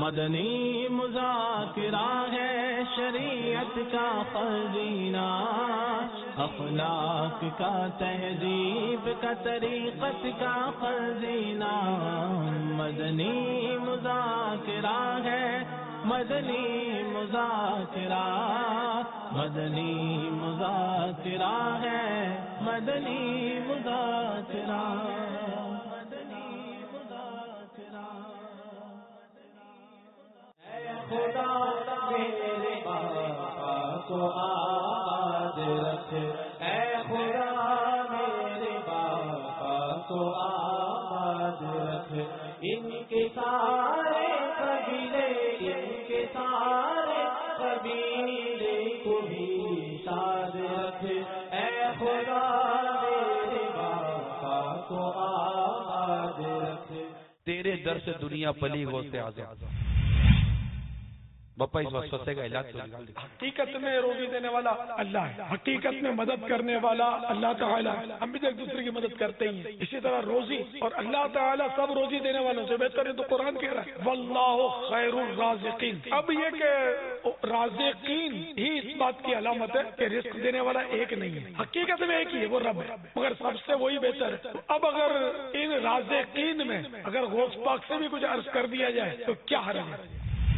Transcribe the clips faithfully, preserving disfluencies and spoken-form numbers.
مدنی مذاکرہ ہے شریعت کا خزینہ، اخلاق کا تہذیب کا طریقت کا خزینہ، مدنی مذاکرہ ہے مدنی مذاکرہ، مدنی مذاکرہ ہے مدنی مذاکرہ، مدنی مذاکرہ۔ اے خدا میرے آقا کو آباد رکھ، اے خدا میرے آقا کو آباد رکھ، ان کے سارے قبیلے ان کے سارے قبیلے کو بھی شاد رکھ، اے خدا میرے آقا کو آباد رکھ۔ تیرے در سے دنیا پلی غوث اعظم بپا اس وسوسے کا علاج تو حقیقت میں روزی دینے والا اللہ ہے، حقیقت میں مدد کرنے والا اللہ تعالیٰ ہے۔ ہم بھی تو ایک دوسرے کی مدد کرتے ہی ہیں، اسی طرح روزی اور اللہ تعالیٰ سب روزی دینے والوں سے بہتر ہے، تو قرآن کہہ رہا ہے واللہ خیر الرازقین۔ اب یہ کہ رازقین ہی اس بات کی علامت ہے کہ رزق دینے والا ایک نہیں ہے، حقیقت میں ایک ہی ہے، وہ رب ہے، مگر سب سے وہی بہتر ہے۔ اب اگر ان رازقین میں اگر غوث پاک سے بھی کچھ عرض کر دیا جائے تو کیا حرج ہے؟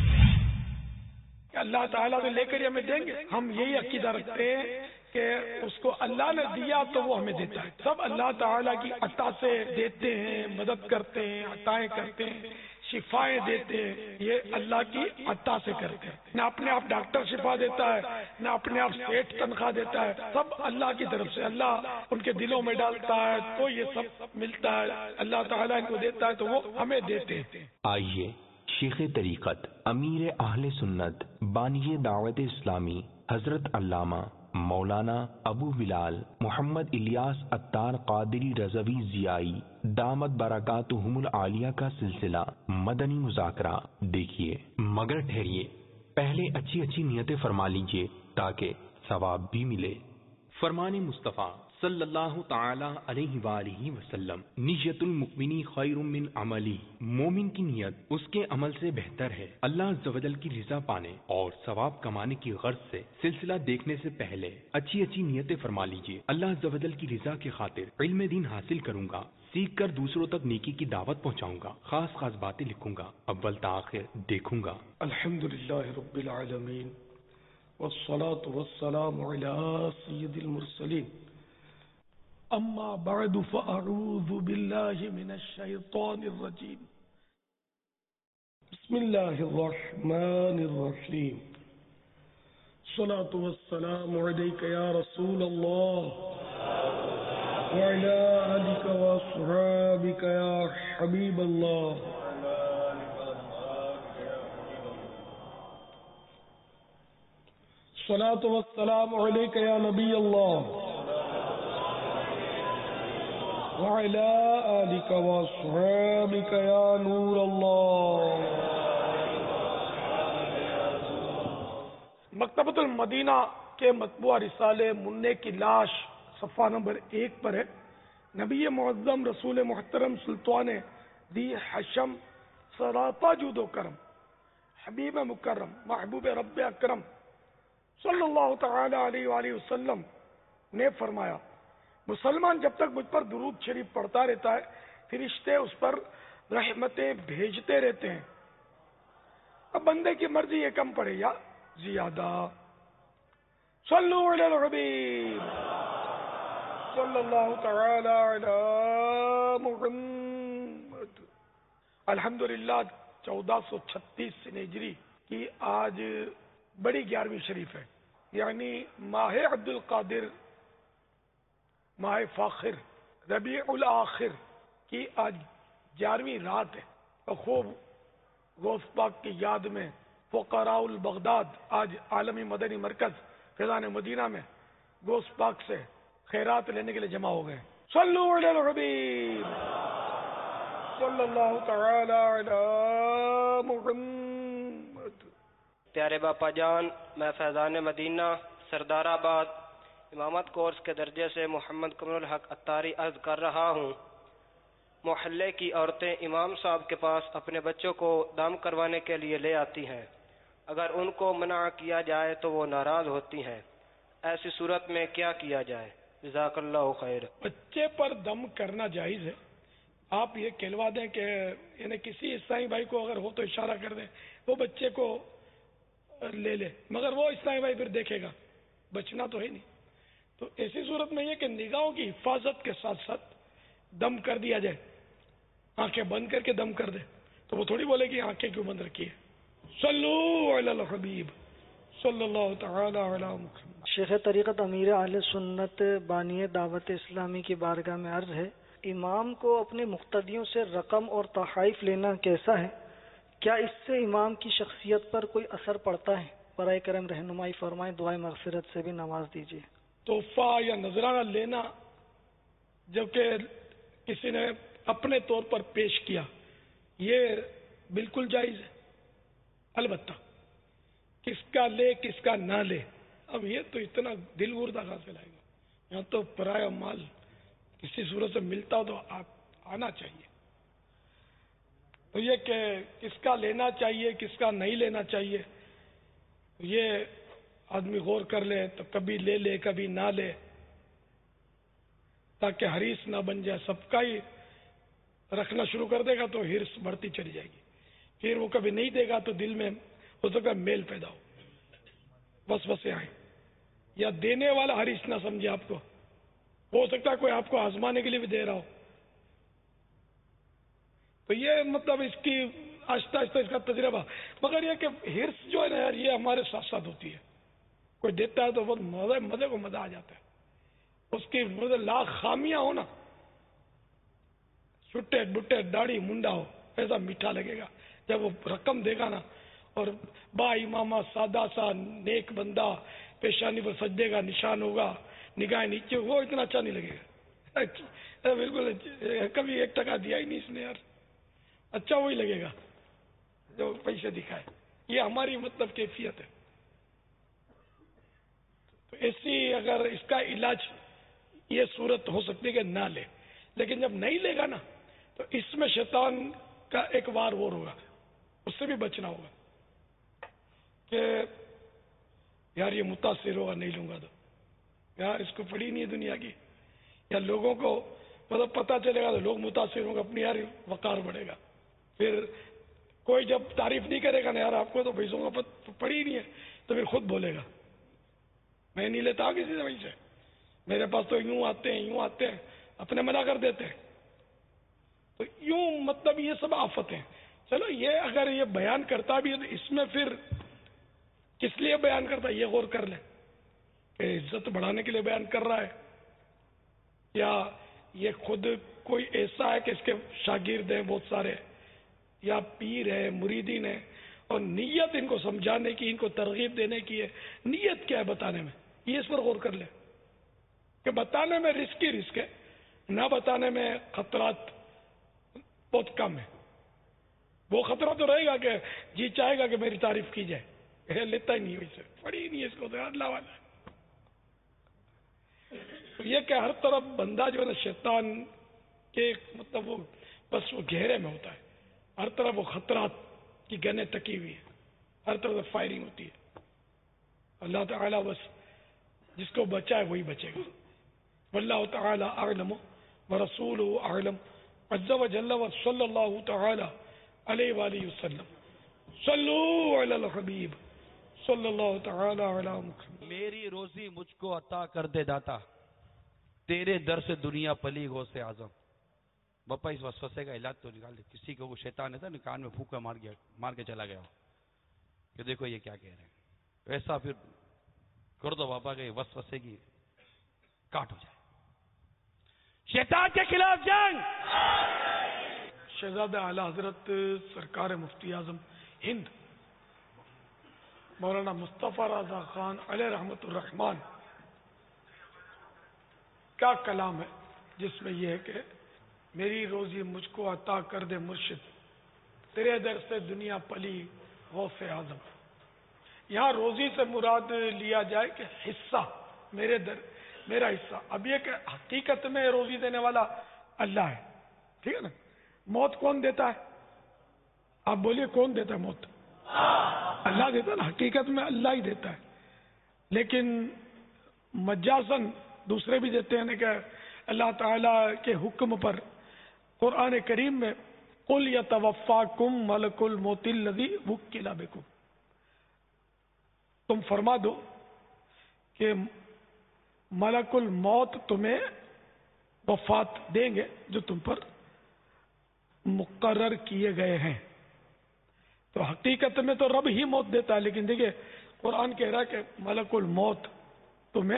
اللہ تعالیٰ تو لے کر ہمیں دیں گے۔ ہم یہی عقیدہ رکھتے ہیں کہ اس کو اللہ نے دیا تو وہ ہمیں دیتا ہے، سب اللہ تعالیٰ کی عطا سے دیتے ہیں، مدد کرتے ہیں، عطائیں کرتے ہیں، شفائیں دیتے ہیں، یہ اللہ کی عطا سے کرتے ہیں۔ نہ اپنے آپ ڈاکٹر شفا دیتا ہے، نہ اپنے آپ سیٹ تنخواہ دیتا ہے، سب اللہ کی طرف سے، اللہ ان کے دلوں میں ڈالتا ہے تو یہ سب ملتا ہے، اللہ تعالیٰ ان کو دیتا ہے تو وہ ہمیں دیتے ہیں۔ آئیے شیخ طریقت امیر اہل سنت بانی دعوت اسلامی حضرت علامہ مولانا ابو بلال محمد الیاس عطار قادری رضوی ضیائی دامت برکاتہم العالیہ کا سلسلہ مدنی مذاکرہ دیکھیے، مگر ٹھہریے، پہلے اچھی اچھی نیتیں فرما لیجیے تاکہ ثواب بھی ملے۔ فرمان مصطفیٰ صلی اللہ تعالی علیہ وآلہ وسلم، نیت المؤمنی خیر من عملی، مومن کی نیت اس کے عمل سے بہتر ہے۔ اللہ عز و جل کی رضا پانے اور ثواب کمانے کی غرض سے سلسلہ دیکھنے سے پہلے اچھی اچھی نیتیں فرما لیجیے۔ اللہ عز و جل کی رضا کی خاطر علم دین حاصل کروں گا، سیکھ کر دوسروں تک نیکی کی دعوت پہنچاؤں گا، خاص خاص باتیں لکھوں گا، اول تاخیر دیکھوں گا۔ الحمدللہ رب العالمین والصلاة والسلام علی سید المرسلین، اما بعد فاعوذ باللہ من الشیطان الرجیم، بسم اللہ الرحمن الرحیم، الصلاة والسلام علیک یا رسول اللہ وعلی آلک واصحابک یا حبیب اللہ۔ الصلاة والسلام علیک یا نبی اللہ وعلی آلک واصحابک یا نور اللہ۔ مکتبۃ المدینہ کے مطبوعہ رسالے منع کی لاش صفحہ نمبر ایک پر ہے۔ نبی معظم رسول محترم سلطان دی حشم سراپا جود و کرم، حبیب مکرم محبوب رب اکرم صلی اللہ تعالی علیہ وآلہ وسلم نے فرمایا، مسلمان جب تک مجھ پر درود شریف پڑھتا رہتا ہے فرشتے اس پر رحمتیں بھیجتے رہتے ہیں۔ اب بندے کی مرضی یہ کم پڑے یا زیادہ۔ صلو علی الحبیب صلی اللہ تعالی علی محمد۔ الحمدللہ چودہ سو چھتیس ہجری کی آج بڑی گیارہویں شریف ہے، یعنی ماہ عبد القادر، ماہ فاخر، ربیع الآخر کی آج گیارہویں رات ہے، اور خوب غوث پاک کی یاد میں فقراء البغداد آج عالمی مدنی مرکز فیضان مدینہ میں غوث پاک سے خیرات لینے کے لیے جمع ہو گئے۔ صلو علی الحبیب صلی اللہ تعالی علی محمد۔ پیارے باپا جان، میں فیضان مدینہ سردار آباد امامت کورس کے درجے سے محمد کمر الحق عطاری عرض کر رہا ہوں محلے کی عورتیں امام صاحب کے پاس اپنے بچوں کو دم کروانے کے لیے لے آتی ہیں، اگر ان کو منع کیا جائے تو وہ ناراض ہوتی ہیں، ایسی صورت میں کیا کیا جائے؟ جزاک اللہ خیر۔ بچے پر دم کرنا جائز ہے، آپ یہ کہلوا دیں کہ یعنی کسی عیسائی بھائی کو اگر ہو تو اشارہ کر دیں وہ بچے کو لے لے، مگر وہ عیسائی بھائی پھر دیکھے گا، بچنا تو ہے نہیں۔ تو ایسی صورت میں یہ کہ نگاہوں کی حفاظت کے ساتھ ساتھ دم کر دیا جائے، آنکھیں بند کر کے دم کر دے، تو وہ تھوڑی بولے کہ آنکھیں کیوں بند رکھی ہے۔ صلو علی الحبیب صلی اللہ تعالی علی محمد۔ شیخ طریقت امیر اہل سنت بانی دعوت اسلامی کی بارگاہ میں عرض ہے، امام کو اپنے مقتدیوں سے رقم اور تحائف لینا کیسا ہے؟ کیا اس سے امام کی شخصیت پر کوئی اثر پڑتا ہے؟ برائے کرم رہنمائی فرمائیں، دعائیں مغفرت سے بھی نواز دیجیے۔ تحفہ یا نذرانہ لینا جبکہ کسی نے اپنے طور پر پیش کیا، یہ بالکل جائز ہے، البتہ کس کا لے کس کا نہ لے، اب یہ تو اتنا دل گردہ کہاں سے لائے گا؟ یہاں تو پرایا مال کسی صورت سے ملتا ہو تو آنا چاہیے۔ تو یہ کہ کس کا لینا چاہیے کس کا نہیں لینا چاہیے، یہ آدمی غور کر لے تو کبھی لے لے کبھی نہ لے، تاکہ حریص نہ بن جائے۔ سب کا ہی رکھنا شروع کر دے گا تو ہرس بڑھتی چلی جائے گی، پھر وہ کبھی نہیں دے گا تو دل میں ہو سکتا ہے میل پیدا ہو، وسوسے آئیں، یا دینے والا حریص نہ سمجھے آپ کو، ہو سکتا ہے کوئی آپ کو آزمانے کے لیے بھی دے رہا ہو۔ تو یہ مطلب اس کی آہستہ آہستہ اس کا تجربہ، مگر یہ کہ ہرس جو ہے نا یار، یہ ہمارے ساتھ ساتھ ہوتی ہے۔ کوئی دیتا ہے تو بہت مزے مزے کو مزہ آ جاتا ہے، اس کی لاکھ خامیاں ہو نا، چھٹے بٹے داڑھی منڈا ہو، ایسا میٹھا لگے گا جب وہ رقم دے گا نا، اور با امامہ سادہ سا نیک بندہ پیشانی پر سجدے گا نشان ہوگا، نگاہ نیچے، وہ اتنا اچھا نہیں لگے گا۔ بالکل کبھی ایک ٹکا دیا ہی نہیں اس نے یار، اچھا وہی لگے گا جو پیسے دکھائے۔ یہ ہماری مطلب کیفیت ہے۔ تو ایسی اگر اس کا علاج یہ صورت ہو سکتی ہے کہ نہ لے، لیکن جب نہیں لے گا نا تو اس میں شیطان کا ایک وار وور ہوگا، اس سے بھی بچنا ہوگا کہ یار یہ متاثر ہوگا نہیں لوں گا تو، یار اس کو پڑی نہیں ہے دنیا کی، یا لوگوں کو مطلب پتہ چلے گا تو لوگ متاثر ہوں گے، اپنی یار وقار بڑھے گا، پھر کوئی جب تعریف نہیں کرے گا نا یار آپ کو تو پیسوں کا پڑی نہیں ہے تو پھر خود بولے گا میں نہیں لیتا کسی سے وہیں سے، میرے پاس تو یوں آتے ہیں یوں آتے ہیں، اپنے منع کر دیتے ہیں۔ تو یوں مطلب یہ سب آفت ہیں۔ چلو یہ اگر یہ بیان کرتا بھی ہے تو اس میں پھر کس لیے بیان کرتا ہے یہ غور کر لیں کہ عزت بڑھانے کے لیے بیان کر رہا ہے، یا یہ خود کوئی ایسا ہے کہ اس کے شاگرد ہیں بہت سارے، یا پیر ہے مریدین ہے، اور نیت ان کو سمجھانے کی، ان کو ترغیب دینے کی ہے، نیت کیا ہے بتانے میں، یہ اس پر غور کر لیں کہ بتانے میں رزق ہی رزق ہے، نہ بتانے میں خطرات بہت کم ہے۔ وہ خطرہ تو رہے گا کہ جی چاہے گا کہ میری تعریف کی جائے، یہ لیتا ہی نہیں ویسے، پڑی نہیں ہے اس کو تو اللہ والا ہے۔ یہ کہ ہر طرف بندہ جو ہے نا شیطان کے مطلب وہ بس وہ گہرے میں ہوتا ہے، ہر طرف وہ خطرات کی گنیں ٹکی ہوئی ہیں، ہر طرف فائرنگ ہوتی ہے۔ اللہ تعالیٰ بس جس کو بچائے وہی بچے گا۔ واللہ تعالی اعلم ورسولہ اعلم عز وجل وصلی اللہ تعالی علیہ وآلہ وسلم۔ صلو علی الحبیب صلی اللہ تعالی علی محمد۔ میری روزی مجھ کو عطا کر دے داتا، تیرے در سے دنیا پلی گو سے اعظم۔ باپا اس وسوسے کا علاج تو نکال دے، کسی کو شیطان ہے نا کان میں پھونکا مار گیا مار کے چلا گیا کہ دیکھو یہ کیا کہہ رہے ہیں، ایسا پھر کر دو بابا کہ وسوسے کی کاٹ ہو جائے۔ شیطان کے خلاف جنگ۔ شہزادہ اعلی حضرت سرکار مفتی اعظم ہند مولانا مصطفیٰ رضا خان علیہ رحمت الرحمان کا کلام ہے، جس میں یہ ہے کہ میری روزی مجھ کو عطا کر دے مرشد، تیرے در سے دنیا پلی غوث اعظم۔ یہاں روزی سے مراد لیا جائے کہ حصہ، میرے در میرا حصہ۔ اب یہ کہ حقیقت میں روزی دینے والا اللہ ہے، ٹھیک ہے نا، موت کون دیتا ہے؟ آپ بولیے کون دیتا ہے موت؟ اللہ دیتا ہے نا، حقیقت میں اللہ ہی دیتا ہے، لیکن مجازن دوسرے بھی دیتے ہیں کہ اللہ تعالیٰ کے حکم پر قرآن کریم میں قُلْ يَتَوَفَّاكُمْ مَلَكُ الْمَوْتِ الَّذِي وُكِّلَ بِكُمْ، تم فرما دو کہ ملک الموت تمہیں وفات دیں گے جو تم پر مقرر کیے گئے ہیں۔ تو حقیقت میں تو رب ہی موت دیتا ہے، لیکن دیکھیے قرآن کہہ رہا ہے کہ ملک الموت تمہیں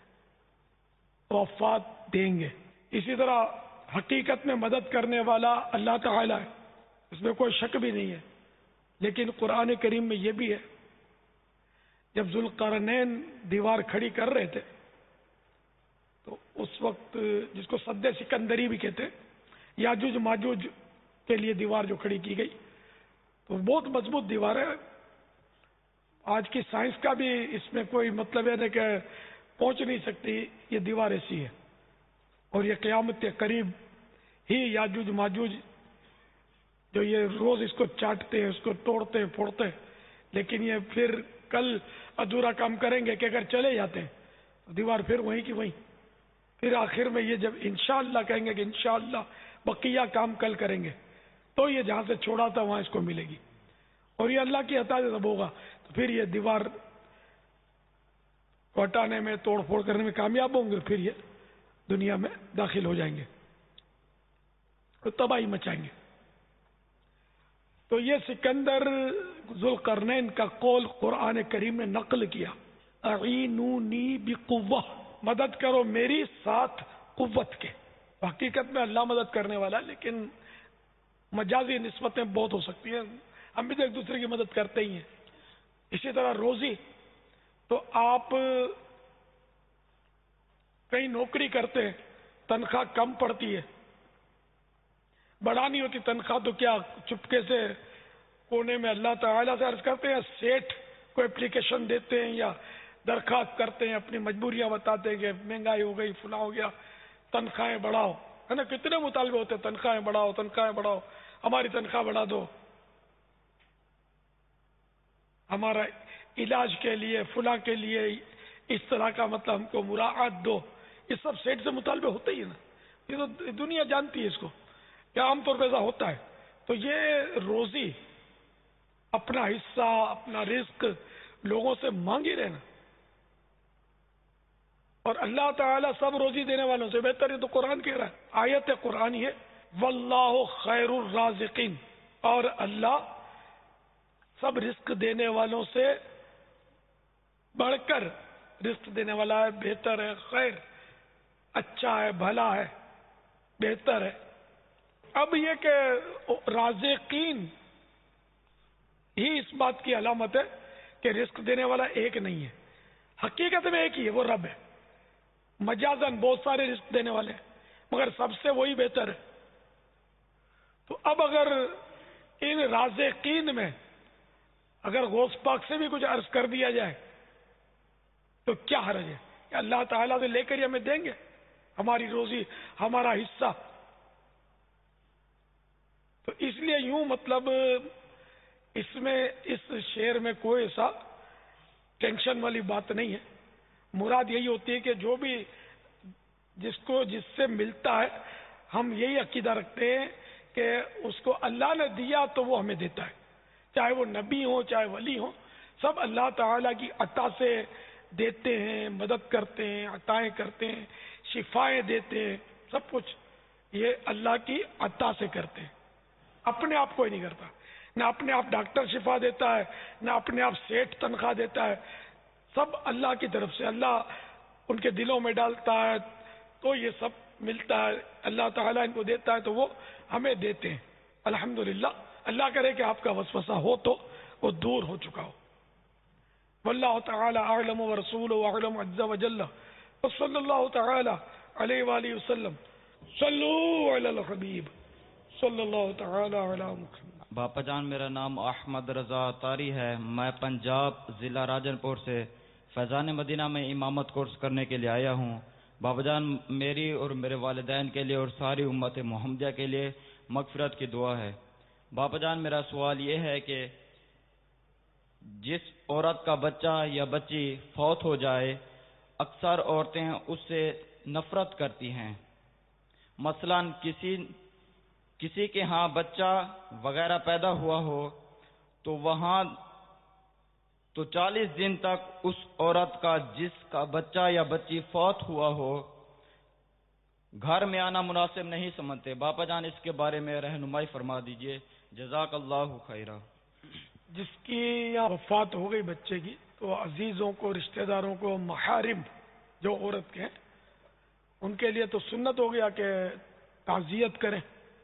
وفات دیں گے۔ اسی طرح حقیقت میں مدد کرنے والا اللہ تعالی ہے، اس میں کوئی شک بھی نہیں ہے، لیکن قرآن کریم میں یہ بھی ہے، جب ذوالقرنین دیوار کھڑی کر رہے تھے تو اس وقت جس کو سد سکندری بھی کہتے ہیں، یاجوج ماجوج کے لیے دیوار جو کھڑی کی گئی تو بہت مضبوط دیوار ہے۔ آج کی سائنس کا بھی اس میں کوئی مطلب ہے کہ پہنچ نہیں سکتی، یہ دیوار ایسی ہے، اور یہ قیامت کے قریب ہی یاجوج ماجوج جو یہ روز اس کو چاٹتے ہیں، اس کو توڑتے ہیں، پھوڑتے ہیں، لیکن یہ پھر کل ادھورا کام کریں گے کہ اگر چلے جاتے ہیں تو دیوار پھر وہیں کی وہیں، پھر آخر میں یہ جب انشاءاللہ کہیں گے کہ انشاءاللہ بقیہ کام کل کریں گے تو یہ جہاں سے چھوڑا تھا وہاں اس کو ملے گی، اور یہ اللہ کی عطا سے سب ہوگا، تو پھر یہ دیوار کو ہٹانے میں، توڑ پھوڑ کرنے میں کامیاب ہوں گے، پھر یہ دنیا میں داخل ہو جائیں گے تو تباہی مچائیں گے۔ تو یہ سکندر ذوالقرنین کا قول قرآن کریم نے نقل کیا، اعینونی بقوہ، مدد کرو میری ساتھ قوت کے۔ حقیقت میں اللہ مدد کرنے والا ہے، لیکن مجازی نسبتیں بہت ہو سکتی ہیں، ہم بھی تو ایک دوسرے کی مدد کرتے ہی ہیں۔ اسی طرح روزی، تو آپ کہیں نوکری کرتے ہیں، تنخواہ کم پڑتی ہے، بڑھانی ہوتی تنخواہ تو کیا چپکے سے کونے میں اللہ تعالیٰ سے عرض کرتے ہیں، سیٹ کو اپلیکیشن دیتے ہیں یا درخواست کرتے ہیں، اپنی مجبوریاں بتاتے ہیں کہ مہنگائی ہو گئی، فلاں ہو گیا، تنخواہیں بڑھاؤ، ہے نا؟ کتنے مطالبے ہوتے ہیں، تنخواہیں بڑھاؤ، تنخواہیں بڑھاؤ، ہماری تنخواہ بڑھا دو، ہمارا علاج کے لیے، فلاں کے لیے اس طرح کا مطلب ہم کو مراعات دو، یہ سب سیٹ سے مطالبے ہوتے ہی نا، یہ تو دنیا جانتی ہے اس کو کہ عام طور پہ ایسا ہوتا ہے۔ تو یہ روزی، اپنا حصہ، اپنا رزق لوگوں سے مانگی رہنا، اور اللہ تعالیٰ سب روزی دینے والوں سے بہتر ہے، تو قرآن کہہ رہا ہے، آیت قرآنی ہے، واللہ خیر الرازقین، اور اللہ سب رزق دینے والوں سے بڑھ کر رزق دینے والا ہے، بہتر ہے، خیر، اچھا ہے، بھلا ہے، بہتر ہے۔ اب یہ کہ رازقین ہی اس بات کی علامت ہے کہ رزق دینے والا ایک نہیں ہے، حقیقت میں ایک ہی ہے، وہ رب ہے۔ مجازن بہت سارے رزق دینے والے ہیں، مگر سب سے وہی بہتر ہے۔ تو اب اگر ان رازقین میں اگر غوث پاک سے بھی کچھ عرض کر دیا جائے تو کیا حرج ہے کہ اللہ تعالیٰ سے لے کر ہی ہمیں دیں گے ہماری روزی، ہمارا حصہ۔ تو اس لیے یوں مطلب اس میں اس شعر میں کوئی ایسا ٹینشن والی بات نہیں ہے، مراد یہی ہوتی ہے کہ جو بھی جس کو جس سے ملتا ہے ہم یہی عقیدہ رکھتے ہیں کہ اس کو اللہ نے دیا تو وہ ہمیں دیتا ہے، چاہے وہ نبی ہوں چاہے ولی ہوں، سب اللہ تعالیٰ کی عطا سے دیتے ہیں، مدد کرتے ہیں، عطائیں کرتے ہیں، شفائیں دیتے ہیں، سب کچھ یہ اللہ کی عطا سے کرتے ہیں، اپنے آپ کوئی نہیں کرتا، نہ اپنے آپ ڈاکٹر شفا دیتا ہے، نہ اپنے آپ سیٹ تنخواہ دیتا ہے، سب اللہ کی طرف سے، اللہ ان کے دلوں میں ڈالتا ہے تو یہ سب ملتا ہے، اللہ تعالیٰ ان کو دیتا ہے تو وہ ہمیں دیتے ہیں، الحمدللہ۔ اللہ کرے کہ آپ کا وسوسہ ہو تو وہ دور ہو چکا ہو۔ واللہ تعالی اعلم ورسولہ اعلم عز وجل، وصلی اللہ تعالی علیہ وآلہ وسلم، صلو علی الحبیب صلی اللہ تعالی علی محمد۔ باپا جان، میرا نام احمد رضا طاری ہے، میں پنجاب ضلع راجن پور سے فیضان مدینہ میں امامت کورس کرنے کے لیے آیا ہوں۔ بابا جان، میری اور میرے والدین کے لیے اور ساری امت محمدیہ کے لیے مغفرت کی دعا ہے۔ باپا جان میرا سوال یہ ہے کہ جس عورت کا بچہ یا بچی فوت ہو جائے اکثر عورتیں اس سے نفرت کرتی ہیں، مثلا کسی کسی کے ہاں بچہ وغیرہ پیدا ہوا ہو تو وہاں تو چالیس دن تک اس عورت کا جس کا بچہ یا بچی فوت ہوا ہو گھر میں آنا مناسب نہیں سمجھتے۔ باپا جان اس کے بارے میں رہنمائی فرما دیجئے، جزاک اللہ خیرہ۔ جس کی یا وفات ہو گئی بچے کی تو عزیزوں کو، رشتہ داروں کو، محارم جو عورت کے ہیں ان کے لیے تو سنت ہو گیا کہ تعزیت کریں،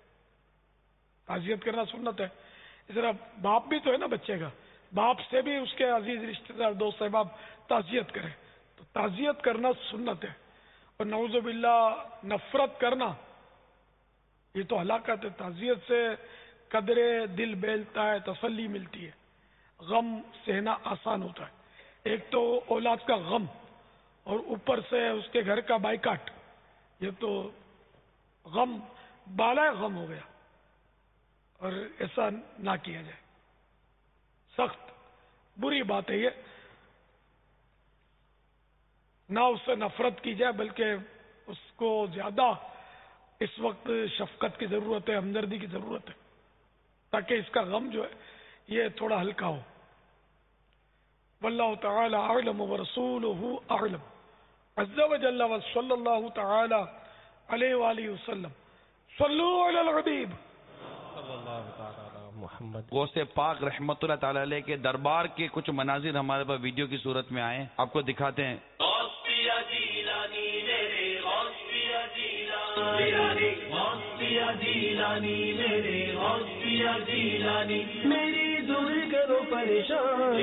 تعزیت کرنا سنت ہے۔ اس طرح باپ بھی تو ہے نا بچے کا، باپ سے بھی اس کے عزیز رشتہ دار دوست احباب تعزیت کریں، تو تعزیت کرنا سنت ہے۔ اور نعوذ باللہ نفرت کرنا یہ تو ہلاکت ہے۔ تعزیت سے قدر دل بیلتا ہے، تسلی ملتی ہے، غم سہنا آسان ہوتا ہے۔ ایک تو اولاد کا غم اور اوپر سے اس کے گھر کا بائیکاٹ، یہ تو غم بالا غم ہو گیا، اور ایسا نہ کیا جائے، سخت بری بات ہے یہ۔ نہ اس سے نفرت کی جائے بلکہ اس کو زیادہ اس وقت شفقت کی ضرورت ہے، ہمدردی کی ضرورت ہے، تاکہ اس کا غم جو ہے یہ تھوڑا ہلکا ہو۔ واللہ تعالی اعلم ورسولہ اعلم، عز وجل وصلی اللہ تعالی علیہ وآلہ وسلم۔ صلو علی الحبیب غوث پاک رحمت اللہ تعالی علیہ کے دربار کے کچھ مناظر ہمارے پاس ویڈیو کی صورت میں آئے، آپ کو دکھاتے ہیں۔ میری دور کرو پریشان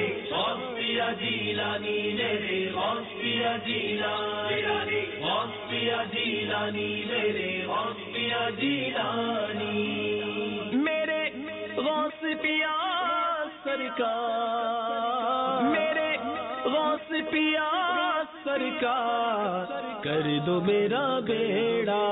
جیلانی میرے غوثیہ جیلانی غوثیہ جیلانی میرے غوثیہ جیلانی میرے غوث پیا سرکار میرے غوث پیا سرکار کر دو میرا بیڑا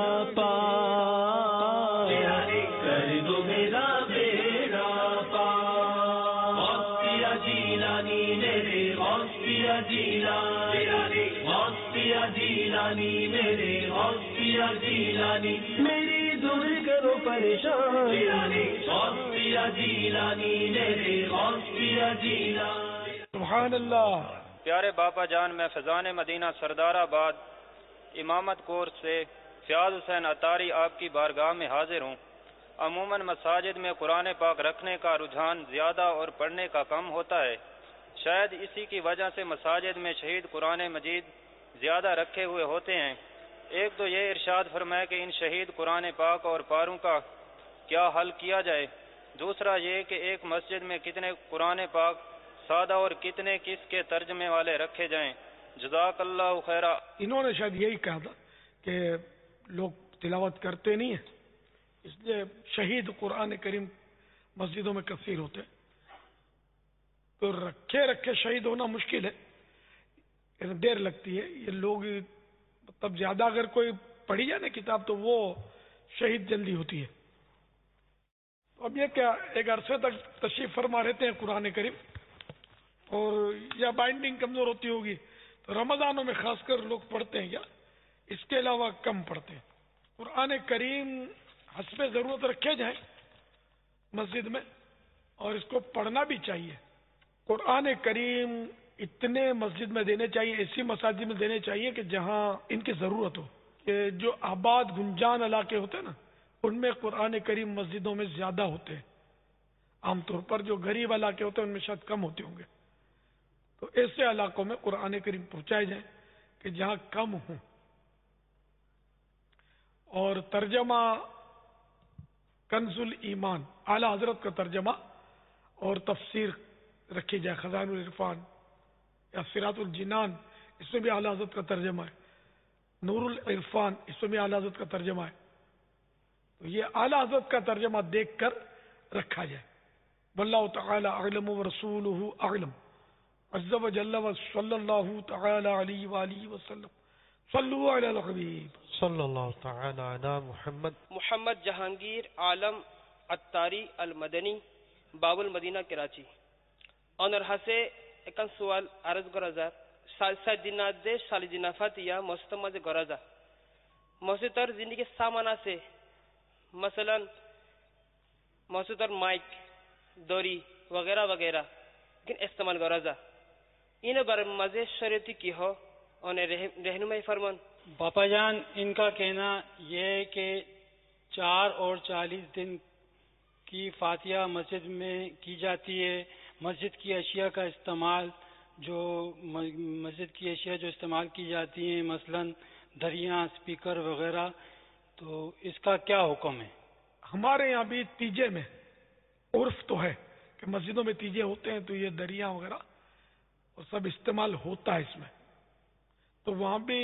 پار کر دو میرا بیڑا پار غوثیہ جیلانی میرے غوثیہ جیلانی غوثیہ جیلانی میرے غوثیہ جیلانی میری دور کرو پریشان غوثیہ جیلانی میرے غوثیہ جیلانی۔ سبحان اللہ۔ پیارے باپا جان، میں فیضان مدینہ سردار آباد امامت کورس سے فیاض حسین اتاری آپ کی بارگاہ میں حاضر ہوں۔ عموماً مساجد میں قرآن پاک رکھنے کا رجحان زیادہ اور پڑھنے کا کم ہوتا ہے، شاید اسی کی وجہ سے مساجد میں شہید قرآن مجید زیادہ رکھے ہوئے ہوتے ہیں۔ ایک تو یہ ارشاد فرمائے کہ ان شہید قرآن پاک اور پاروں کا کیا حل کیا جائے، دوسرا یہ کہ ایک مسجد میں کتنے قرآن پاک سادہ اور کتنے کس کے ترجمے والے رکھے جائیں، جزاک اللہ خیرہ۔ انہوں نے شاید یہی کہا تھا کہ لوگ تلاوت کرتے نہیں ہیں، اس لیے شہید قرآن کریم مسجدوں میں کثیر ہوتے ہیں، تو رکھے رکھے شہید ہونا مشکل ہے، دیر لگتی ہے۔ یہ لوگ مطلب زیادہ اگر کوئی پڑھی جائے نا کتاب تو وہ شہید جلدی ہوتی ہے۔ اب یہ کیا ایک عرصے تک تشریف فرما رہتے ہیں قرآن کریم، اور یا بائنڈنگ کمزور ہوتی ہوگی تو رمضانوں میں خاص کر لوگ پڑھتے ہیں، یا اس کے علاوہ کم پڑھتے ہیں۔ قرآن کریم حسب ضرورت رکھے جائیں مسجد میں، اور اس کو پڑھنا بھی چاہیے۔ قرآن کریم اتنے مسجد میں دینے چاہیے، ایسی مساجد میں دینے چاہیے کہ جہاں ان کی ضرورت ہو، کہ جو آباد گنجان علاقے ہوتے ہیں نا ان میں قرآن کریم مسجدوں میں زیادہ ہوتے ہیں، عام طور پر جو غریب علاقے ہوتے ہیں ان میں شاید کم ہوتے ہوں گے، تو ایسے علاقوں میں قرآن کریم پہنچائے جائیں کہ جہاں کم ہوں۔ اور ترجمہ کنز الایمان اعلی حضرت کا ترجمہ اور تفسیر رکھی جائے، خزائن العرفان یا صراط الجنان اس میں بھی اعلی حضرت کا ترجمہ ہے، نور العرفان اس میں بھی اعلی حضرت کا ترجمہ ہے، تو یہ اعلی حضرت کا ترجمہ دیکھ کر رکھا جائے۔ واللہ تعالی اعلم ورسولہ اعلم، عز وجل وصلی اللہ تعالی علیہ وآلہ وسلم۔ صلو علی الحبیب صلی اللہ تعالی علی محمد. محمد جہانگیر عالم اتاری المدنی باب المدینہ کراچی. অনার হাসে একান সোয়াল আরজ করা যায় সাল দিনাদে সালি দিনা ফাতিয়া মস্তমাজে করা যায় মসজিদর জিন্দিগি সামান আছে مثلا মসজিদর মাইক দড়ি وغیرہ وغیرہ لیکن استعمال করা যায় ان بارے مزے شریعتی کی ہو انہیں رہنمائی فرمان. باپا جان ان کا کہنا یہ ہے کہ چار اور چالیس دن کی فاتحہ مسجد میں کی جاتی ہے. مسجد کی اشیاء کا استعمال جو مسجد کی اشیاء جو استعمال کی جاتی ہیں مثلا دریاں اسپیکر وغیرہ تو اس کا کیا حکم ہے؟ ہمارے یہاں بھی تیجے میں عرف تو ہے کہ مسجدوں میں تیجے ہوتے ہیں تو یہ دریاں وغیرہ اور سب استعمال ہوتا ہے اس میں. تو وہاں بھی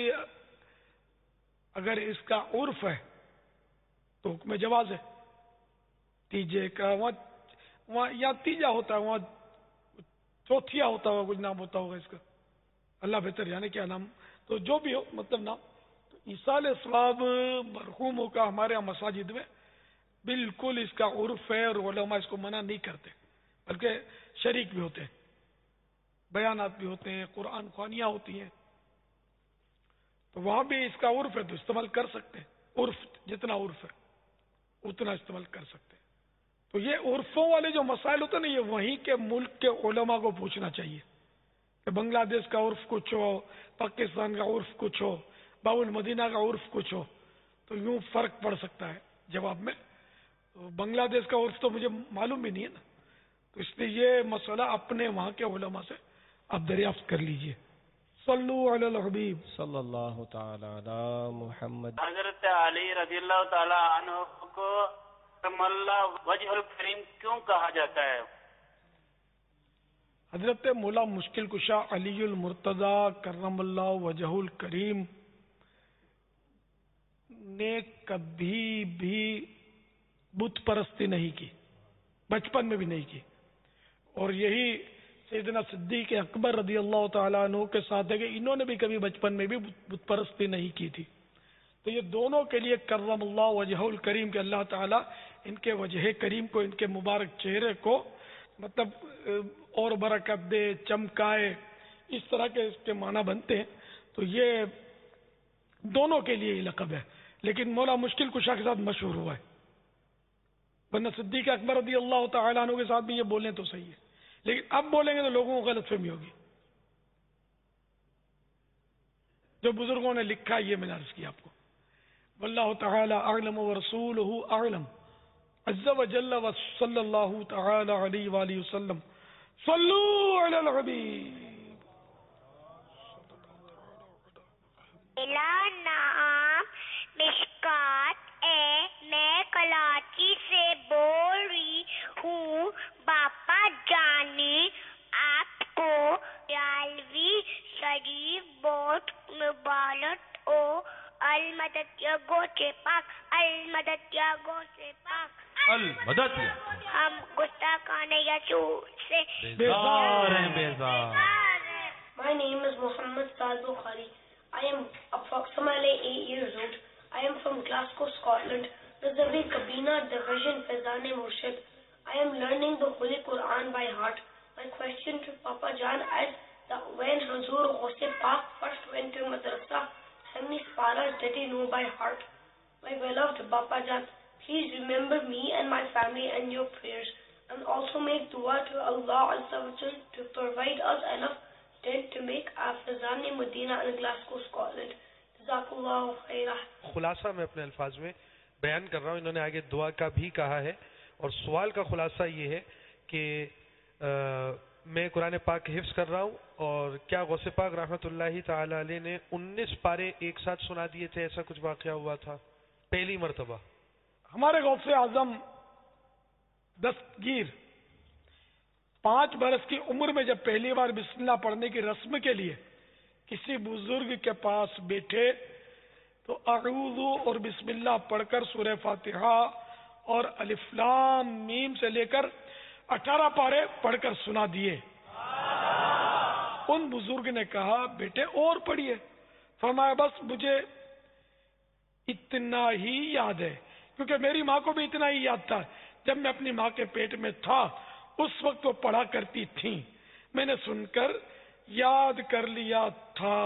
اگر اس کا عرف ہے تو حکم جواز ہے. تیجے کا وہاں وہاں یا تیجا ہوتا ہے وہاں چوتھیا ہوتا ہوگا کچھ نام ہوتا ہوگا اس کا اللہ بہتر جانے کیا نام. تو جو بھی ہو مطلب نام تو ایصال ثواب مرحوموں کا ہمارے یہاں مساجد میں بالکل اس کا عرف ہے اور علماء اس کو منع نہیں کرتے بلکہ شریک بھی ہوتے ہیں بیانات بھی ہوتے ہیں قرآن خوانیاں ہوتی ہیں تو وہاں بھی اس کا عرف ہے تو استعمال کر سکتے ہیں. عرف جتنا عرف ہے اتنا استعمال کر سکتے ہیں. تو یہ عرفوں والے جو مسائل ہوتے ہیں نا یہ وہیں کے ملک کے علماء کو پوچھنا چاہیے کہ بنگلہ دیش کا عرف کچھ ہو پاکستان کا عرف کچھ ہو باب المدینہ کا عرف کچھ ہو تو یوں فرق پڑ سکتا ہے جواب میں. تو بنگلہ دیش کا عرف تو مجھے معلوم بھی نہیں ہے نا تو اس لیے یہ مسئلہ اپنے وہاں کے علماء سے آپ دریافت کر لیجئے. صلو علی الحبیب صلی اللہ تعالی علی محمد. حضرت علی رضی اللہ تعالی عنہ کو کرم اللہ وجہ الکریم کیوں کہا جاتا ہے؟ حضرت مولا مشکل کشا علی المرتضی کرم اللہ وجہ الکریم نے کبھی بھی بت پرستی نہیں کی بچپن میں بھی نہیں کی اور یہی سیدنا صدیق اکبر رضی اللہ تعالیٰ عنہ کے ساتھ ہے کہ انہوں نے بھی کبھی بچپن میں بھی بت پرستی نہیں کی تھی. تو یہ دونوں کے لیے کرم اللہ وجہ الکریم کہ اللہ تعالیٰ ان کے وجہ کریم کو ان کے مبارک چہرے کو مطلب اور برکت دے چمکائے اس طرح کے اس کے معنی بنتے ہیں. تو یہ دونوں کے لیے یہ لقب ہے لیکن مولا مشکل کشا کے ساتھ مشہور ہوا ہے ورنہ صدیق اکبر رضی اللہ تعالیٰ عنہ کے ساتھ بھی یہ بولیں تو صحیح ہے لیکن اب بولیں گے تو لوگوں کو غلط فہمی ہوگی. جو بزرگوں نے لکھا یہ میں نے عرض کیا آپ کو. واللہ تعالی اعلم ورسولہ اعلم عز وجل وصلی اللہ تعالی علیہ وآلہ وسلم. صلو علی الحبیب. میرا نام مشکات ہے میں کراچی سے بول رہی ہوں. باپا جان نے آپ کو یالوی شریف بہت مبارک ہو. المدد یا گو سے پاک المدد یا گو سے پاک المدد ہم گستاخان یسوع سے بیزار ہیں بیزار. My name is Muhammad Saad Bukhari. I am approximately eight years old. I am from Glasgow, Scotland. Reserve Kabina Division Fezane Murshid. I am learning the Holy Quran by heart. My question to Papa Jan is that when Hazur Ghaus Pak first went to Madrasa, how many paras did he know by heart? My beloved Papa Jan, please remember me and my family in your prayers and also make dua to Allah Azza wa Jal to provide us enough tent to make Afzan Medina in Glasgow, Scotland. Jazakallah khairah. خلاصہ میں اپنے الفاظ میں بیان کر رہا ہوں. انہوں نے آگے دعا کا بھی کہا ہے اور سوال کا خلاصہ یہ ہے کہ میں قرآن پاک حفظ کر رہا ہوں اور کیا غوث پاک رحمۃ اللہ تعالی علیہ نے انیس پارے ایک ساتھ سنا دیے تھے؟ ایسا کچھ واقعہ ہوا تھا پہلی مرتبہ؟ ہمارے غوث اعظم دستگیر پانچ برس کی عمر میں جب پہلی بار بسم اللہ پڑھنے کی رسم کے لیے کسی بزرگ کے پاس بیٹھے تو اعوذ اور بسم اللہ پڑھ کر سورہ فاتحہ اور الف لام میم سے لے کر اٹھارہ پارے پڑھ کر سنا دیے. ان بزرگ نے کہا بیٹے اور پڑھیے. فرمایا بس مجھے اتنا ہی یاد ہے، کیونکہ میری ماں کو بھی اتنا ہی یاد تھا، جب میں اپنی ماں کے پیٹ میں تھا اس وقت وہ پڑھا کرتی تھیں، میں نے سن کر یاد کر لیا تھا۔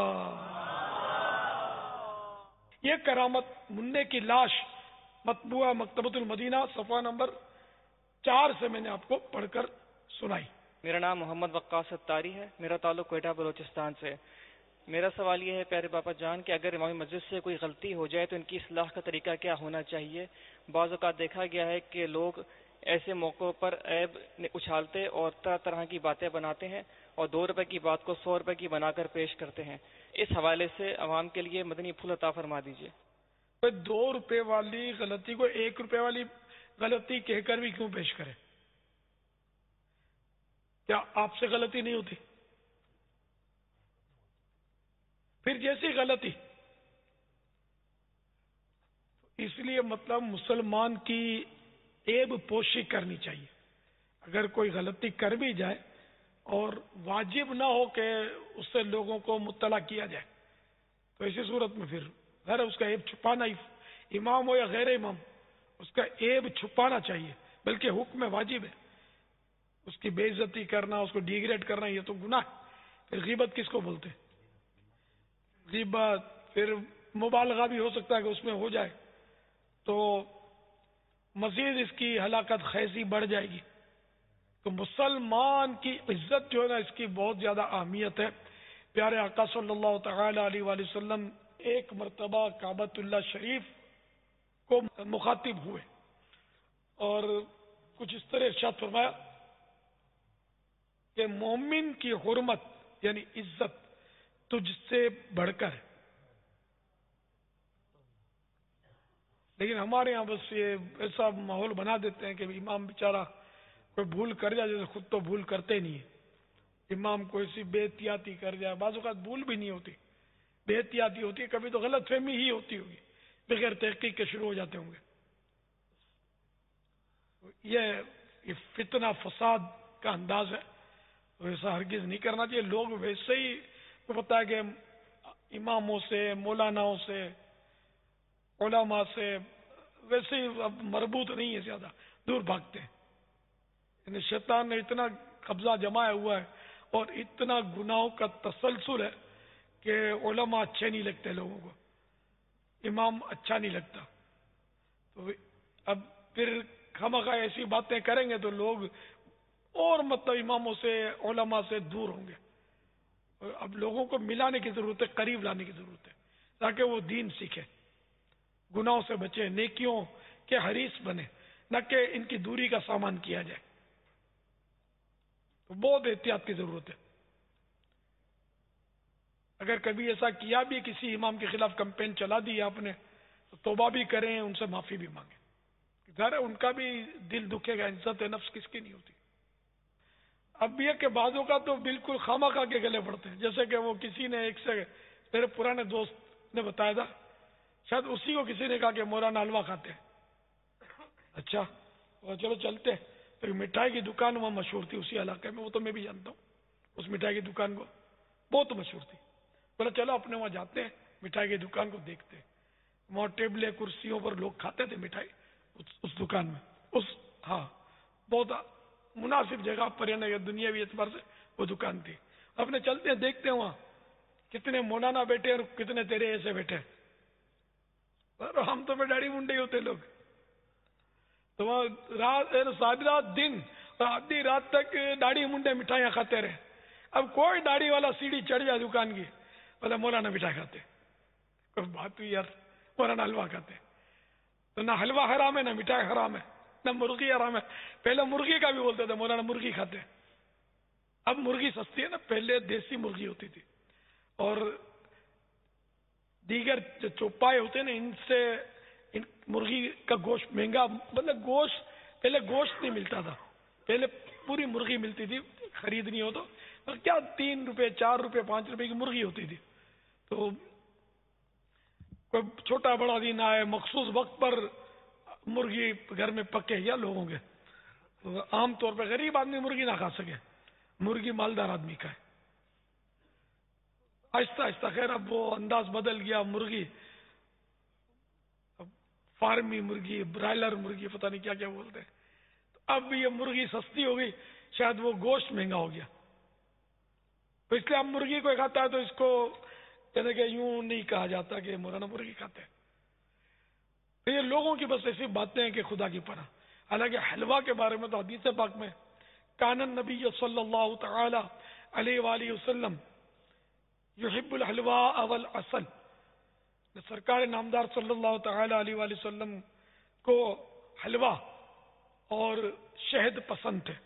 یہ کرامت منع کی لاش مطبوعہ مکتبۃ المدینہ صفحہ نمبر چار سے میں نے آپ کو پڑھ کر سنائی۔ میرا نام محمد وقاص ستاری ہے، میرا تعلق کوئٹہ بلوچستان سے۔ میرا سوال یہ ہے پیارے باپا جان کہ اگر امام مسجد سے کوئی غلطی ہو جائے تو ان کی اصلاح کا طریقہ کیا ہونا چاہیے؟ بعض اوقات دیکھا گیا ہے کہ لوگ ایسے موقعوں پر عیب اچھالتے اور طرح طرح کی باتیں بناتے ہیں اور دو روپے کی بات کو سو روپے کی بنا کر پیش کرتے ہیں۔ اس حوالے سے عوام کے لیے مدنی پھول عطا فرما دیجیے۔ دو روپے والی غلطی کو ایک روپے والی غلطی کہہ کر بھی کیوں پیش کرے؟ کیا آپ سے غلطی نہیں ہوتی؟ پھر جیسی غلطی، اس لیے مطلب مسلمان کی عیب پوشی کرنی چاہیے۔ اگر کوئی غلطی کر بھی جائے اور واجب نہ ہو کہ اس سے لوگوں کو مطلع کیا جائے تو ایسی صورت میں پھر غیر اس کا عیب چھپانا، امام ہو یا غیر امام، اس کا عیب چھپانا چاہیے، بلکہ حکم واجب ہے۔ اس کی بے عزتی کرنا، اس کو ڈیگریڈ کرنا، یہ تو گناہ ہے۔ پھر غیبت کس کو بولتے؟ غیبت پھر مبالغہ بھی ہو سکتا ہے کہ اس میں ہو جائے تو مزید اس کی ہلاکت خیزی بڑھ جائے گی۔ تو مسلمان کی عزت جو ہے نا، اس کی بہت زیادہ اہمیت ہے۔ پیارے آقا صلی اللہ تعالی علیہ وآلہ وسلم ایک مرتبہ کعبۃ اللہ شریف کو مخاطب ہوئے اور کچھ اس طرح ارشاد فرمایا کہ مومن کی حرمت یعنی عزت تجھ سے بڑھ کر ہے۔ لیکن ہمارے یہاں بس یہ ایسا ماحول بنا دیتے ہیں کہ امام بیچارہ کوئی بھول کر جائے، جیسے خود تو بھول کرتے نہیں ہے، امام کو ایسی بے احتیاطی کر جائے، بعض اوقات بھول بھی نہیں ہوتی، بے احتیاطی ہوتی ہے، کبھی تو غلط فہمی ہی ہوتی ہوگی، بغیر تحقیق کے شروع ہو جاتے ہوں گے۔ یہ فتنہ فساد کا انداز ہے، ایسا ہرگز نہیں کرنا چاہیے۔ لوگ ویسے ہی کو پتا ہے کہ اماموں سے، مولاناؤں سے، علماء سے ویسے ہی اب مربوط نہیں ہے، زیادہ دور بھاگتے ہیں۔ یعنی شیطان نے اتنا قبضہ جمایا ہوا ہے اور اتنا گناہوں کا تسلسل ہے کہ علماء اچھے نہیں لگتے لوگوں کو، امام اچھا نہیں لگتا۔ تو اب پھر خامخواہ ایسی باتیں کریں گے تو لوگ اور مطلب اماموں سے، علماء سے دور ہوں گے۔ اب لوگوں کو ملانے کی ضرورت ہے، قریب لانے کی ضرورت ہے، تاکہ وہ دین سیکھے، گناہوں سے بچے، نیکیوں کے حریص بنے، نہ کہ ان کی دوری کا سامان کیا جائے۔ تو بہت احتیاط کی ضرورت ہے۔ اگر کبھی ایسا کیا بھی، کسی امام کے خلاف کمپین چلا دی آپ نے، تو توبہ بھی کریں، ان سے معافی بھی مانگیں۔ ظاہر ہے ان کا بھی دل دکھے گا، عزت نفس کس کی نہیں ہوتی۔ اب یہ کہ بعضوں کا تو بالکل خامخواہ کے گلے پڑتے ہیں، جیسے کہ وہ کسی نے ایک سے میرے پرانے دوست نے بتایا تھا، شاید اسی کو کسی نے کہا کہ مولانا حلوہ کھاتے ہیں۔ اچھا چلو چلتے، تو مٹھائی کی دکان وہاں مشہور تھی اسی علاقے میں، وہ تو میں بھی جانتا ہوں اس مٹھائی کی دکان کو، بہت مشہور تھی۔ بولا چلو اپنے وہاں جاتے ہیں، مٹھائی کی دکان کو دیکھتے ہیں۔ وہاں ٹیبلیں کرسیوں پر لوگ کھاتے تھے مٹھائی اس دکان میں، اس ہاں بہت مناسب جگہ پر، یعنی دنیاوی اعتبار سے وہ دکان تھی۔ اپنے چلتے ہیں، دیکھتے ہیں وہاں کتنے مولانا بیٹھے اور کتنے تیرے ایسے بیٹھے، ہم تو میں داڑھی منڈے ہی ہوتے لوگ، تو وہاں رات ساری رات دن آدھی رات تک داڑھی منڈے مٹھائیاں کھاتے رہے۔ اب کوئی داڑھی والا سیڑھی چڑھ جائے دکان کی، بولا مولانا مٹھائی کھاتے، کوئی بات ہوئی یار، مولانا حلوہ کھاتے۔ تو نہ حلوہ حرام ہے، نہ مٹھائی حرام ہے، نہ مرغی حرام ہے۔ پہلے مرغی کا بھی بولتے تھے مولانا مرغی کھاتے، اب مرغی سستی ہے نا، پہلے دیسی مرغی ہوتی تھی، اور دیگر جو چوپائے ہوتے ہیں نا، ان سے ان مرغی کا گوشت مہنگا، مطلب گوشت پہلے گوشت نہیں ملتا تھا، پہلے پوری مرغی ملتی تھی، خریدنی ہو تو کیا تین روپے چار روپے پانچ روپے کی مرغی ہوتی تھی۔ تو کوئی چھوٹا بڑا دن آئے، مخصوص وقت پر مرغی گھر میں پکے یا لوگوں کے، عام طور پہ غریب آدمی مرغی نہ کھا سکے، مرغی مالدار آدمی کا ہے۔ آہستہ آہستہ خیر اب وہ انداز بدل گیا. مرغی فارمی مرغی, برائلر مرغی, پتہ نہیں کیا کیا بولتے ہیں. تو اب یہ مرغی سستی ہو گئی, شاید وہ گوشت مہنگا ہو گیا, تو اس لیے اب مرغی کوئی کھاتا ہے تو اس کو جیسے کہ یوں نہیں کہا جاتا کہ مولانا مرغی کھاتے ہیں. تو یہ لوگوں کی بس ایسی باتیں ہیں کہ خدا کی پناہ. حالانکہ حلوہ کے بارے میں تو حدیث پاک میں کان النبی صلی اللہ تعالی علیہ وآلہ وسلم یحب الحلواء والعسل, سرکار نامدار صلی اللہ تعالی علیہ وآلہ وسلم کو حلوہ اور شہد پسند تھے.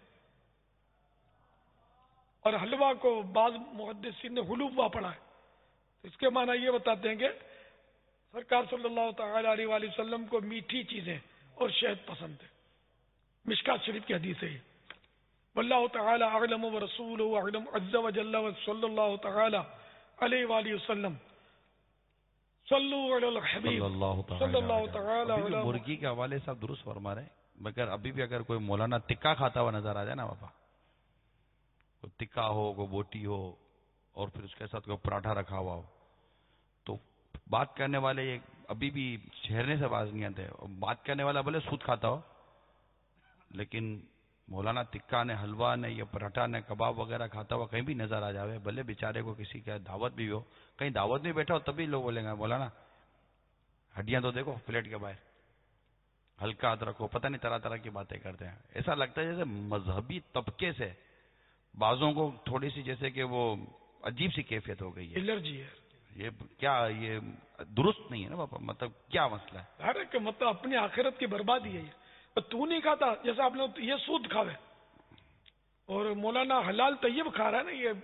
اور حلوہ کو بعض محدثین نے حلوہ پڑھا ہے. اس کے معنی یہ بتاتے ہیں کہ سرکار صلی اللہ تعالی علیہ وآلہ وسلم کو میٹھی چیزیں اور شہد پسند ہے. مشکات شریف کی حدیث ہے یہ. واللہ تعالی اعلم ورسولہ اعلم عز وجل صلی اللہ تعالی علیہ وآلہ وسلم صلو علی الحبیب صلی اللہ تعالی علی. مرغی کے حوالے سے آپ درست فرما رہے ہیں, مگر ابھی بھی اگر کوئی مولانا ٹکا کھاتا ہوا نظر آ جائے نا بابا, کوئی ٹکا ہو, کوئی بوٹی ہو, اور پھر اس کے ساتھ کوئی پراٹھا رکھا ہوا ہو, تو بات کرنے والے یہ ابھی بھی چہرنے سے باز نہیں آتے. بات کرنے والا بھلے سود کھاتا ہو, لیکن مولانا ٹکا نے, حلوہ نے, یہ پراٹھا نے, کباب وغیرہ کھاتا ہوا کہیں بھی نظر آ جاوے, بھلے بیچارے کو کسی کا دعوت بھی ہو, کہیں دعوت میں بیٹھا ہو تبھی لوگ بولیں گے مولانا ہڈیاں تو دیکھو پلیٹ کے باہر, ہلکا ہاتھ رکھو, پتہ نہیں طرح طرح کی باتیں کرتے ہیں. ایسا لگتا ہے جیسے مذہبی طبقے سے بعضوں کو تھوڑی سی جیسے کہ وہ عجیب سی کیفیت ہو گئی ہے, الرجی ہے. یہ کیا, یہ درست نہیں ہے نا بابا, مطلب کیا مسئلہ ہے؟ ہر ایک مطلب اپنی آخرت کی بربادی ہے یہ. تو نہیں کھاتا, جیسا آپ نے یہ سود کھاوے, اور مولانا حلال طیب کھا رہا ہے نا یہ,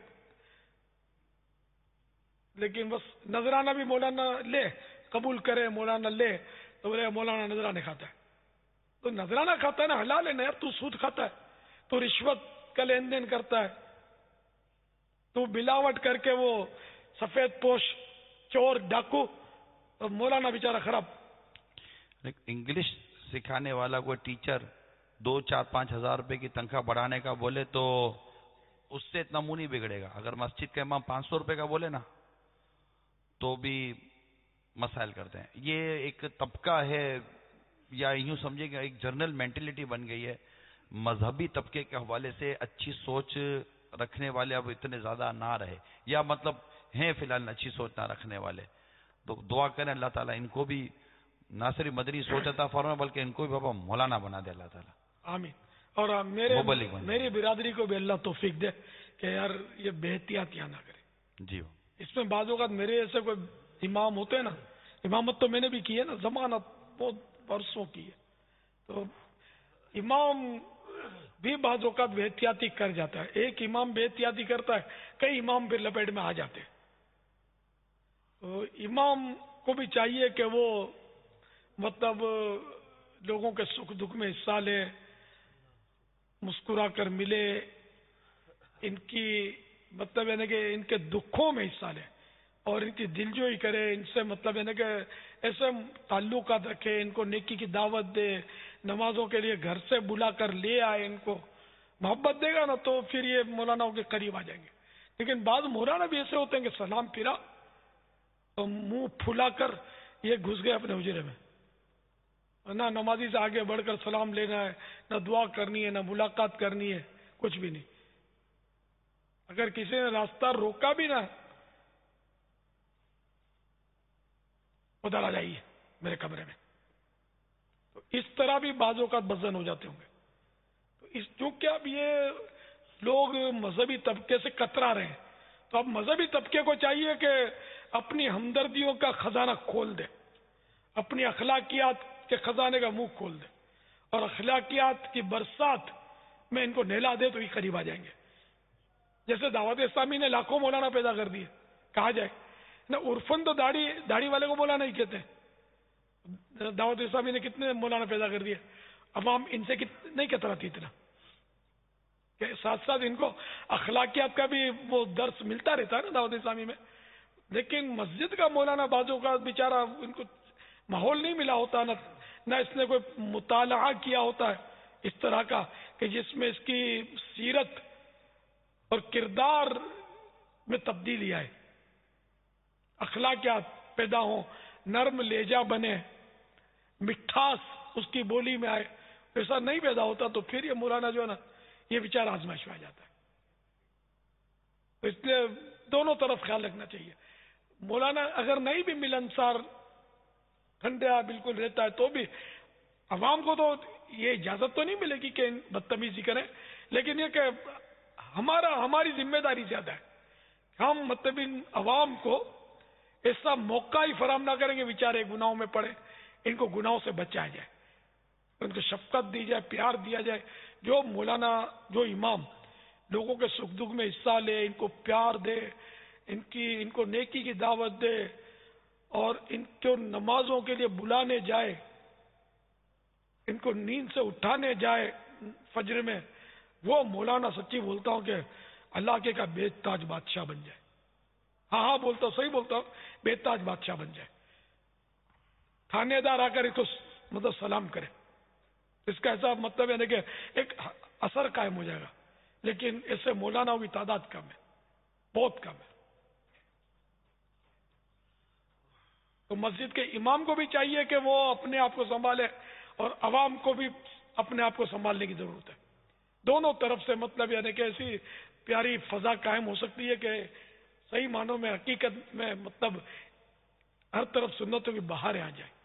لیکن بس نذرانہ بھی مولانا لے, قبول کرے مولانا لے, تو بولے مولانا نذرانہ کھاتا ہے. تو نذرانہ کھاتا ہے نا, حلال ہے نا یار. تو سود کھاتا ہے, تو رشوت کا لین دین کرتا ہے, تو ملاوٹ کر کے وہ سفید پوش چور ڈاکو, تو مولانا بیچارہ خراب. انگلش سکھانے والا کوئی ٹیچر دو چار پانچ ہزار روپے کی تنخواہ بڑھانے کا بولے تو اس سے اتنا منہ نہیں بگڑے گا. اگر مسجد کا امام پانچ سو روپے کا بولے نا تو بھی مسائل کرتے ہیں. یہ ایک طبقہ ہے, یا یوں سمجھے کہ ایک جنرل مینٹلٹی بن گئی ہے. مذہبی طبقے کے حوالے سے اچھی سوچ رکھنے والے اب اتنے زیادہ نہ رہے, یا مطلب ہیں فی الحال اچھی سوچ نہ رکھنے والے. تو دعا کریں اللہ تعالیٰ ان کو بھی نہ صرف مدنی سوچ عطا فرمائے, بلکہ ان کو بھی بابا مولانا بنا دے اللہ تعالیٰ. آمین. اور میرے میری برادری کو بھی اللہ توفیق دے کہ یار یہ بے احتیاطیاں نہ کرے. جی اس میں بعض اوقات میرے ایسے کوئی امام ہوتے ہیں نا, امامت تو میں نے بھی کی ہے نا, ضمانت بہت برسوں کی ہے, تو امام بھی بعض اوقات بے احتیاطی کر جاتا ہے. ایک امام بے احتیاطی کرتا ہے, کئی امام پھر لپیٹ میں آ جاتے ہیں. تو امام کو بھی چاہیے کہ وہ مطلب لوگوں کے سکھ دکھ میں حصہ لے, مسکرا کر ملے, ان کی مطلب یعنی کہ ان کے دکھوں میں حصہ لے, اور ان کی دلجوئی کرے, ان سے مطلب یعنی کہ ایسے تعلقات رکھے, ان کو نیکی کی دعوت دے, نمازوں کے لیے گھر سے بلا کر لے آئے, ان کو محبت دے گا نا تو پھر یہ مولاناؤں کے قریب آ جائیں گے. لیکن بعض مولانا بھی ایسے ہوتے ہیں کہ سلام پھرا تو منہ پھلا کر یہ گھس گئے اپنے حجرے میں, نہ نمازی سے آگے بڑھ کر سلام لینا ہے, نہ دعا کرنی ہے, نہ ملاقات کرنی ہے, کچھ بھی نہیں. اگر کسی نے راستہ روکا بھی نہ, ادھر آ جائیے میرے کمرے میں, تو اس طرح بھی بعض اوقات بزن ہو جاتے ہوں گے. تو اس چونکہ اب یہ لوگ مذہبی طبقے سے کترا رہے ہیں, تو اب مذہبی طبقے کو چاہیے کہ اپنی ہمدردیوں کا خزانہ کھول دے, اپنی اخلاقیات کے خزانے کا منہ کھول دے, اور اخلاقیات کی برسات میں ان کو نہلا دے تو یہ قریب آ جائیں گے. جیسے دعوت اسلامی نے لاکھوں مولانا پیدا کر دیے, کہا جائے نہ عرفن تو داڑھی داڑھی والے کو مولانا ہی کہتے ہیں. دعوت اسلامی نے کتنے مولانا پیدا کر دیے, عوام ان سے نہیں کتراتی اتنا, کہ ساتھ ساتھ ان کو اخلاقیات کا بھی وہ درس ملتا رہتا ہے نا دعوت اسلامی میں. لیکن مسجد کا مولانا بازوں کا بیچارہ ان کو ماحول نہیں ملا ہوتا, نہ نہ اس نے کوئی مطالعہ کیا ہوتا ہے اس طرح کا کہ جس میں اس کی سیرت اور کردار میں تبدیلی آئے. اخلاقیات پیدا ہوں، نرم لہجہ بنے، مٹھاس اس کی بولی میں آئے، ایسا نہیں پیدا ہوتا تو پھر یہ مولانا جو ہے نا یہ بیچار آزمائش میں آ جاتا ہے. تو اس لیے دونوں طرف خیال رکھنا چاہیے. مولانا اگر نہیں بھی ملنسار ٹھنڈا بالکل رہتا ہے تو بھی عوام کو تو یہ اجازت تو نہیں ملے گی کہ بدتمیزی کریں، لیکن یہ کہ ہمارا ہماری ذمہ داری زیادہ ہے. ہم مطلب عوام کو ایسا موقع ہی فراہم نہ کریں گے بیچارے گناہوں میں پڑے، ان کو گناہوں سے بچایا جائے، ان کو شفقت دی جائے، پیار دیا جائے. جو مولانا جو امام لوگوں کے سکھ دکھ میں حصہ لے، ان کو پیار دے، ان کی ان کو نیکی کی دعوت دے اور ان کو نمازوں کے لیے بلانے جائے، ان کو نیند سے اٹھانے جائے فجر میں، وہ مولانا سچی بولتا ہوں کہ اللہ کے کا بے تاج بادشاہ بن جائے. ہاں ہاں بولتا ہوں، صحیح بولتا ہوں، بے تاج بادشاہ بن جائے. تھانے دار آ کر اس کو مطلب سلام کرے، اس کا ایسا مطلب ہے کہ ایک اثر قائم ہو جائے گا. لیکن ایسے مولاناؤں کی تعداد کم ہے، بہت کم ہے. تو مسجد کے امام کو بھی چاہیے کہ وہ اپنے آپ کو سنبھالے اور عوام کو بھی اپنے آپ کو سنبھالنے کی ضرورت ہے. دونوں طرف سے مطلب یعنی کہ ایسی پیاری فضا قائم ہو سکتی ہے کہ صحیح معنوں میں حقیقت میں مطلب ہر طرف سنتوں کی بہاریں آ جائیں.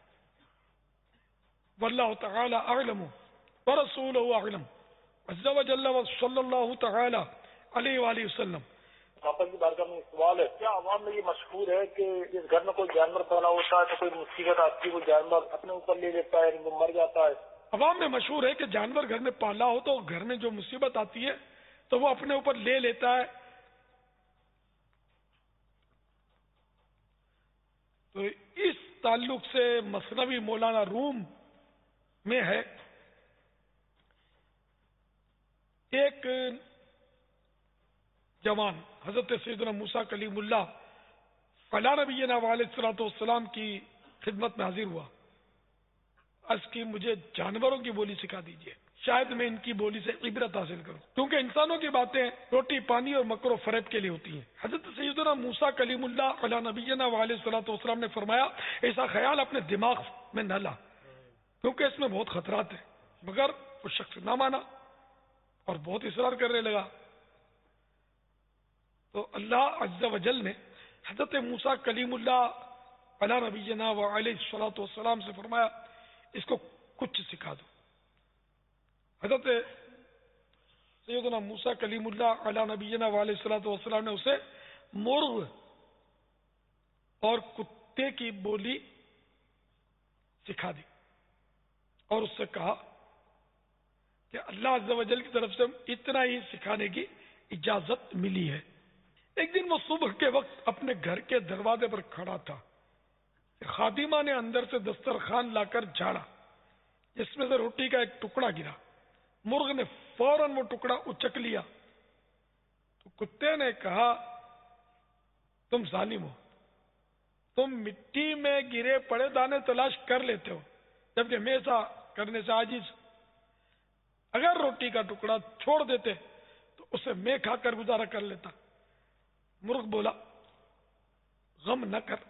واللہ تعالی اعلم ورسولہ اعلم عز وجل صلی اللہ تعالی علیہ وآلہ وسلم. باپا کی بارگاہ میں سوال ہے، کیا عوام میں یہ مشہور ہے کہ جس گھر میں کوئی جانور پالا ہوتا ہے تو کوئی مصیبت آتی ہے وہ جانور اپنے اوپر لے لیتا ہے، وہ مر جاتا ہے؟ عوام میں مشہور ہے کہ جانور گھر میں پالا ہو تو گھر میں جو مصیبت آتی ہے تو وہ اپنے اوپر لے لیتا ہے. تو اس تعلق سے مثنوی مولانا روم میں ہے ایک جوان حضرت سیدنا موسیٰ کلیم اللہ علیہ نبینا علیہ الصلوۃ والسلام کی خدمت میں حاضر ہوا. عرض کی مجھے جانوروں کی بولی سکھا دیجئے، شاید میں ان کی بولی سے عبرت حاصل کروں، کیونکہ انسانوں کی باتیں روٹی پانی اور مکر و فریب کے لیے ہوتی ہیں. حضرت سیدنا موسیٰ کلیم اللہ علیہ نبینا علیہ الصلوۃ والسلام نے فرمایا ایسا خیال اپنے دماغ میں نہ لا، کیونکہ اس میں بہت خطرات ہیں. مگر وہ شخص نہ مانا اور بہت اصرار کرنے لگا. تو اللہ عز و جل نے حضرت موسیٰ کلیم اللہ علیہ نبینا علیہ الصلوۃ والسلام سے فرمایا اس کو کچھ سکھا دو. حضرت سیدنا موسیٰ کلیم اللہ علیہ نبینا علیہ الصلوۃ والسلام نے اسے مرغ اور کتے کی بولی سکھا دی اور اس سے کہا کہ اللہ عز و جل کی طرف سے اتنا ہی سکھانے کی اجازت ملی ہے. ایک دن وہ صبح کے وقت اپنے گھر کے دروازے پر کھڑا تھا، خادمہ نے اندر سے دسترخوان لا کر جھاڑا جس میں سے روٹی کا ایک ٹکڑا گرا. مرغ نے فوراً وہ ٹکڑا اچک لیا. تو کتے نے کہا تم ظالم ہو، تم مٹی میں گرے پڑے دانے تلاش کر لیتے ہو جبکہ میں ایسا کرنے سے عاجز. اگر روٹی کا ٹکڑا چھوڑ دیتے تو اسے میں کھا کر گزارا کر لیتا. مرغ بولا غم نہ کر،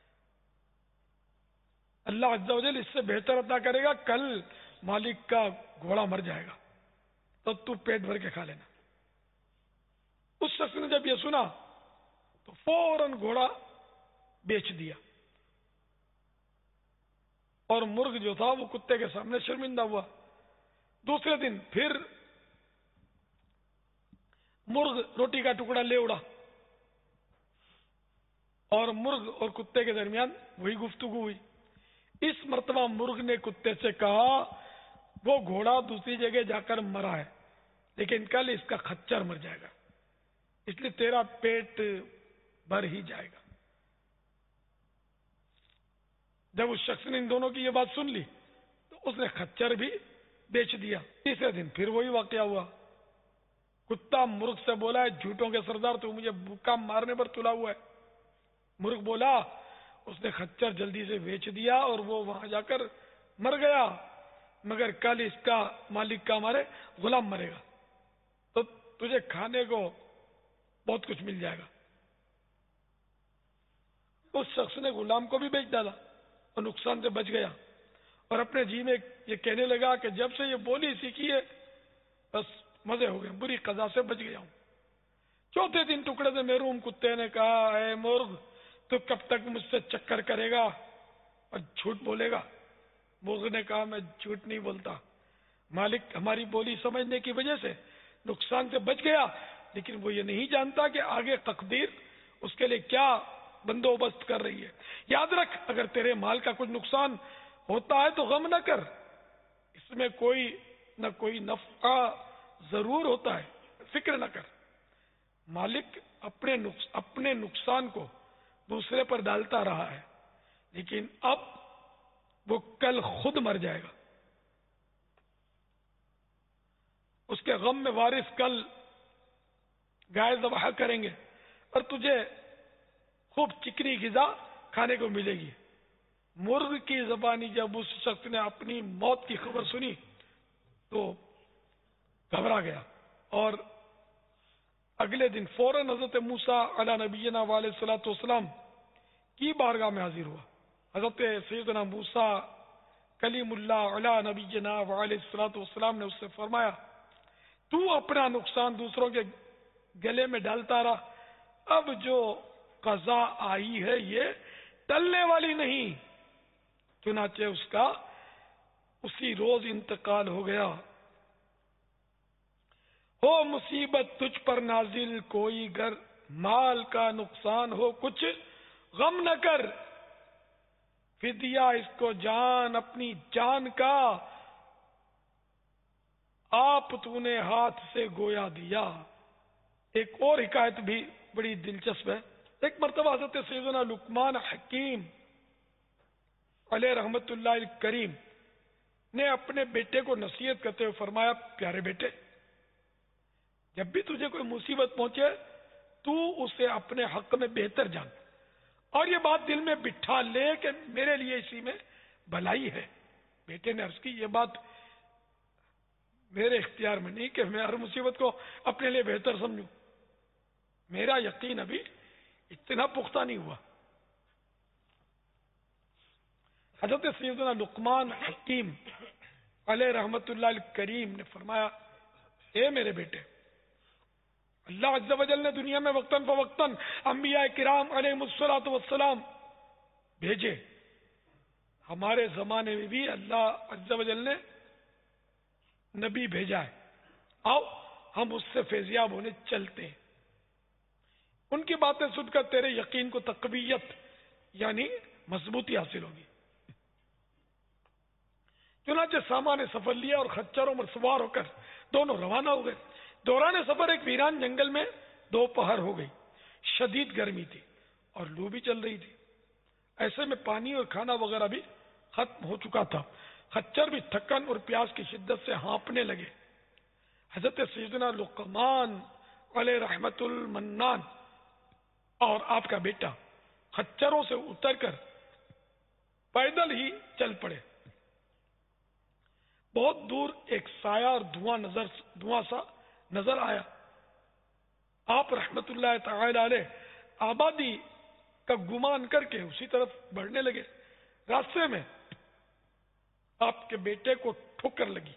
اللہ عز و جل اس سے بہتر عطا کرے گا، کل مالک کا گھوڑا مر جائے گا تو تو پیٹ بھر کے کھا لینا. اس شخص نے جب یہ سنا تو فوراً گھوڑا بیچ دیا اور مرغ جو تھا وہ کتے کے سامنے شرمندہ ہوا. دوسرے دن پھر مرغ روٹی کا ٹکڑا لے اڑا اور مرغ اور کتے کے درمیان وہی گفتگو ہوئی. اس مرتبہ مرغ نے کتے سے کہا وہ گھوڑا دوسری جگہ جا کر مرا ہے لیکن کل اس کا خچر مر جائے گا، اس لیے تیرا پیٹ بھر ہی جائے گا. جب اس شخص نے ان دونوں کی یہ بات سن لی تو اس نے خچر بھی بیچ دیا. تیسرے دن پھر وہی واقعہ ہوا. کتا مرغ سے بولا ہے جھوٹوں کے سردار تو مجھے بھوکا مارنے پر تلا ہوا ہے. مرغ بولا اس نے خچر جلدی سے بیچ دیا اور وہ وہاں جا کر مر گیا، مگر کل اس کا مالک کا ہمارے غلام مرے گا تو تجھے کھانے کو بہت کچھ مل جائے گا. اس شخص نے غلام کو بھی بیچ ڈالا اور نقصان سے بچ گیا، اور اپنے جی میں یہ کہنے لگا کہ جب سے یہ بولی سیکھی ہے بس مزے ہو گئے، بری قضا سے بچ گیا ہوں۔ چوتھے دن ٹکڑے سے محروم کتے نے کہا، اے مرغ تو کب تک مجھ سے چکر کرے گا اور جھوٹ بولے گا؟ مرغ نے کہا، میں جھوٹ نہیں بولتا، مالک ہماری بولی سمجھنے کی وجہ سے نقصان سے بچ گیا، لیکن وہ یہ نہیں جانتا کہ آگے تقدیر اس کے لیے کیا بندوبست کر رہی ہے۔ یاد رکھ، اگر تیرے مال کا کچھ نقصان ہوتا ہے تو غم نہ کر، اس میں کوئی نہ کوئی نفع ضرور ہوتا ہے، فکر نہ کر۔ مالک اپنے نقص اپنے نقصان کو دوسرے پر ڈالتا رہا ہے، لیکن اب وہ کل خود مر جائے گا، اس کے غم میں وارث کل گائے ذبح کریں گے اور تجھے خوب چکنی غذا کھانے کو ملے گی۔ مرغ کی زبانی جب اس شخص نے اپنی موت کی خبر سنی تو گھبرا گیا اور اگلے دن فوراً حضرت موسیٰ علی نبینا علیہ الصلوۃ والسلام کی بارگاہ میں حاضر ہوا۔ حضرت سیدنا موسیٰ کلیم اللہ علی نبینا علیہ الصلوۃ والسلام نے اس سے فرمایا، تو اپنا نقصان دوسروں کے گلے میں ڈالتا رہا، اب جو قضا آئی ہے یہ ٹلنے والی نہیں۔ چنانچہ اس کا اسی روز انتقال ہو گیا۔ ہو مصیبت تجھ پر نازل کوئی گر، مال کا نقصان ہو کچھ غم نہ کر، فدیہ اس کو جان اپنی جان کا، آپ تو نے ہاتھ سے گویا دیا۔ ایک اور حکایت بھی بڑی دلچسپ ہے۔ ایک مرتبہ حضرت سیدنا لقمان حکیم علیہ رحمت اللہ کریم نے اپنے بیٹے کو نصیحت کرتے ہوئے فرمایا، پیارے بیٹے، جب بھی تجھے کوئی مصیبت پہنچے تو اسے اپنے حق میں بہتر جان، اور یہ بات دل میں بٹھا لے کہ میرے لیے اسی میں بھلائی ہے۔ بیٹے نے عرض کی، یہ بات میرے اختیار میں نہیں کہ میں ہر مصیبت کو اپنے لیے بہتر سمجھوں، میرا یقین ابھی اتنا پختہ نہیں ہوا۔ حضرت سیدنا لقمان حکیم علیہ رحمت اللہ کریم نے فرمایا، اے میرے بیٹے، اللہ عز و جل نے دنیا میں وقتاً فوقتاً انبیاء کرام علیہ الصلوۃ والسلام بھیجے، ہمارے زمانے میں بھی اللہ عز و جل نے نبی بھیجا ہے، آؤ ہم اس سے فیضیاب ہونے چلتے ہیں۔ ان کی باتیں سن کر تیرے یقین کو تقویت یعنی مضبوطی حاصل ہوگی۔ چنانچہ سامان سفر لیا اور خچروں پر سوار ہو کر دونوں روانہ ہو گئے۔ دوران سفر ایک ویران جنگل میں دوپہر ہو گئی، شدید گرمی تھی اور لو بھی چل رہی تھی، ایسے میں پانی اور کھانا وغیرہ بھی ختم ہو چکا تھا۔ خچر بھی تھکن اور پیاس کی شدت سے ہانپنے لگے۔ حضرت سیدنا لقمان علیہ رحمت المنان اور آپ کا بیٹا خچروں سے اتر کر پیدل ہی چل پڑے۔ بہت دور ایک سایہ اور دھواں نظر دھواں سا نظر آیا۔ آپ رحمت اللہ تعالی علیہ آبادی کا گمان کر کے اسی طرف بڑھنے لگے۔ راستے میں آپ کے بیٹے کو ٹھوکر لگی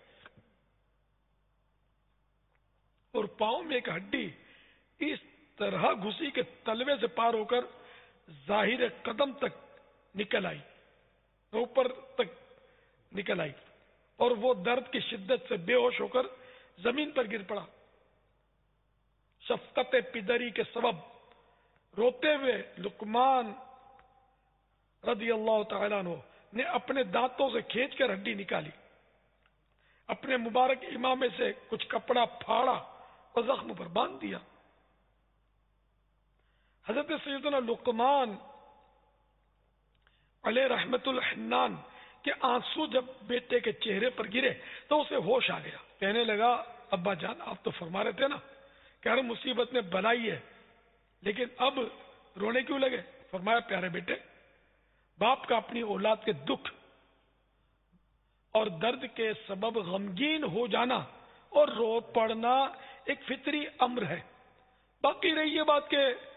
اور پاؤں میں ایک ہڈی اس طرح گھسی کے تلوے سے پار ہو کر ظاہر قدم تک نکل آئی، اوپر تک نکل آئی، اور وہ درد کی شدت سے بے ہوش ہو کر زمین پر گر پڑا۔ شفقت پدری کے سبب روتے ہوئے لقمان رضی اللہ تعالیٰ عنہ نے اپنے دانتوں سے کھینچ کر ہڈی نکالی، اپنے مبارک امامے سے کچھ کپڑا پھاڑا اور زخم پر باندھ دیا۔ حضرت سیدنا لقمان علیہ رحمت الحنان کے آنسو جب بیٹے کے چہرے پر گرے تو اسے ہوش آ گیا۔ کہنے لگا، ابا جان آپ تو فرما رہے تھے نا کہ ہر مصیبت میں بلائی ہے، لیکن اب رونے کیوں لگے؟ فرمایا، پیارے بیٹے، باپ کا اپنی اولاد کے دکھ اور درد کے سبب غمگین ہو جانا اور رو پڑنا ایک فطری امر ہے۔ باقی رہی یہ بات کہ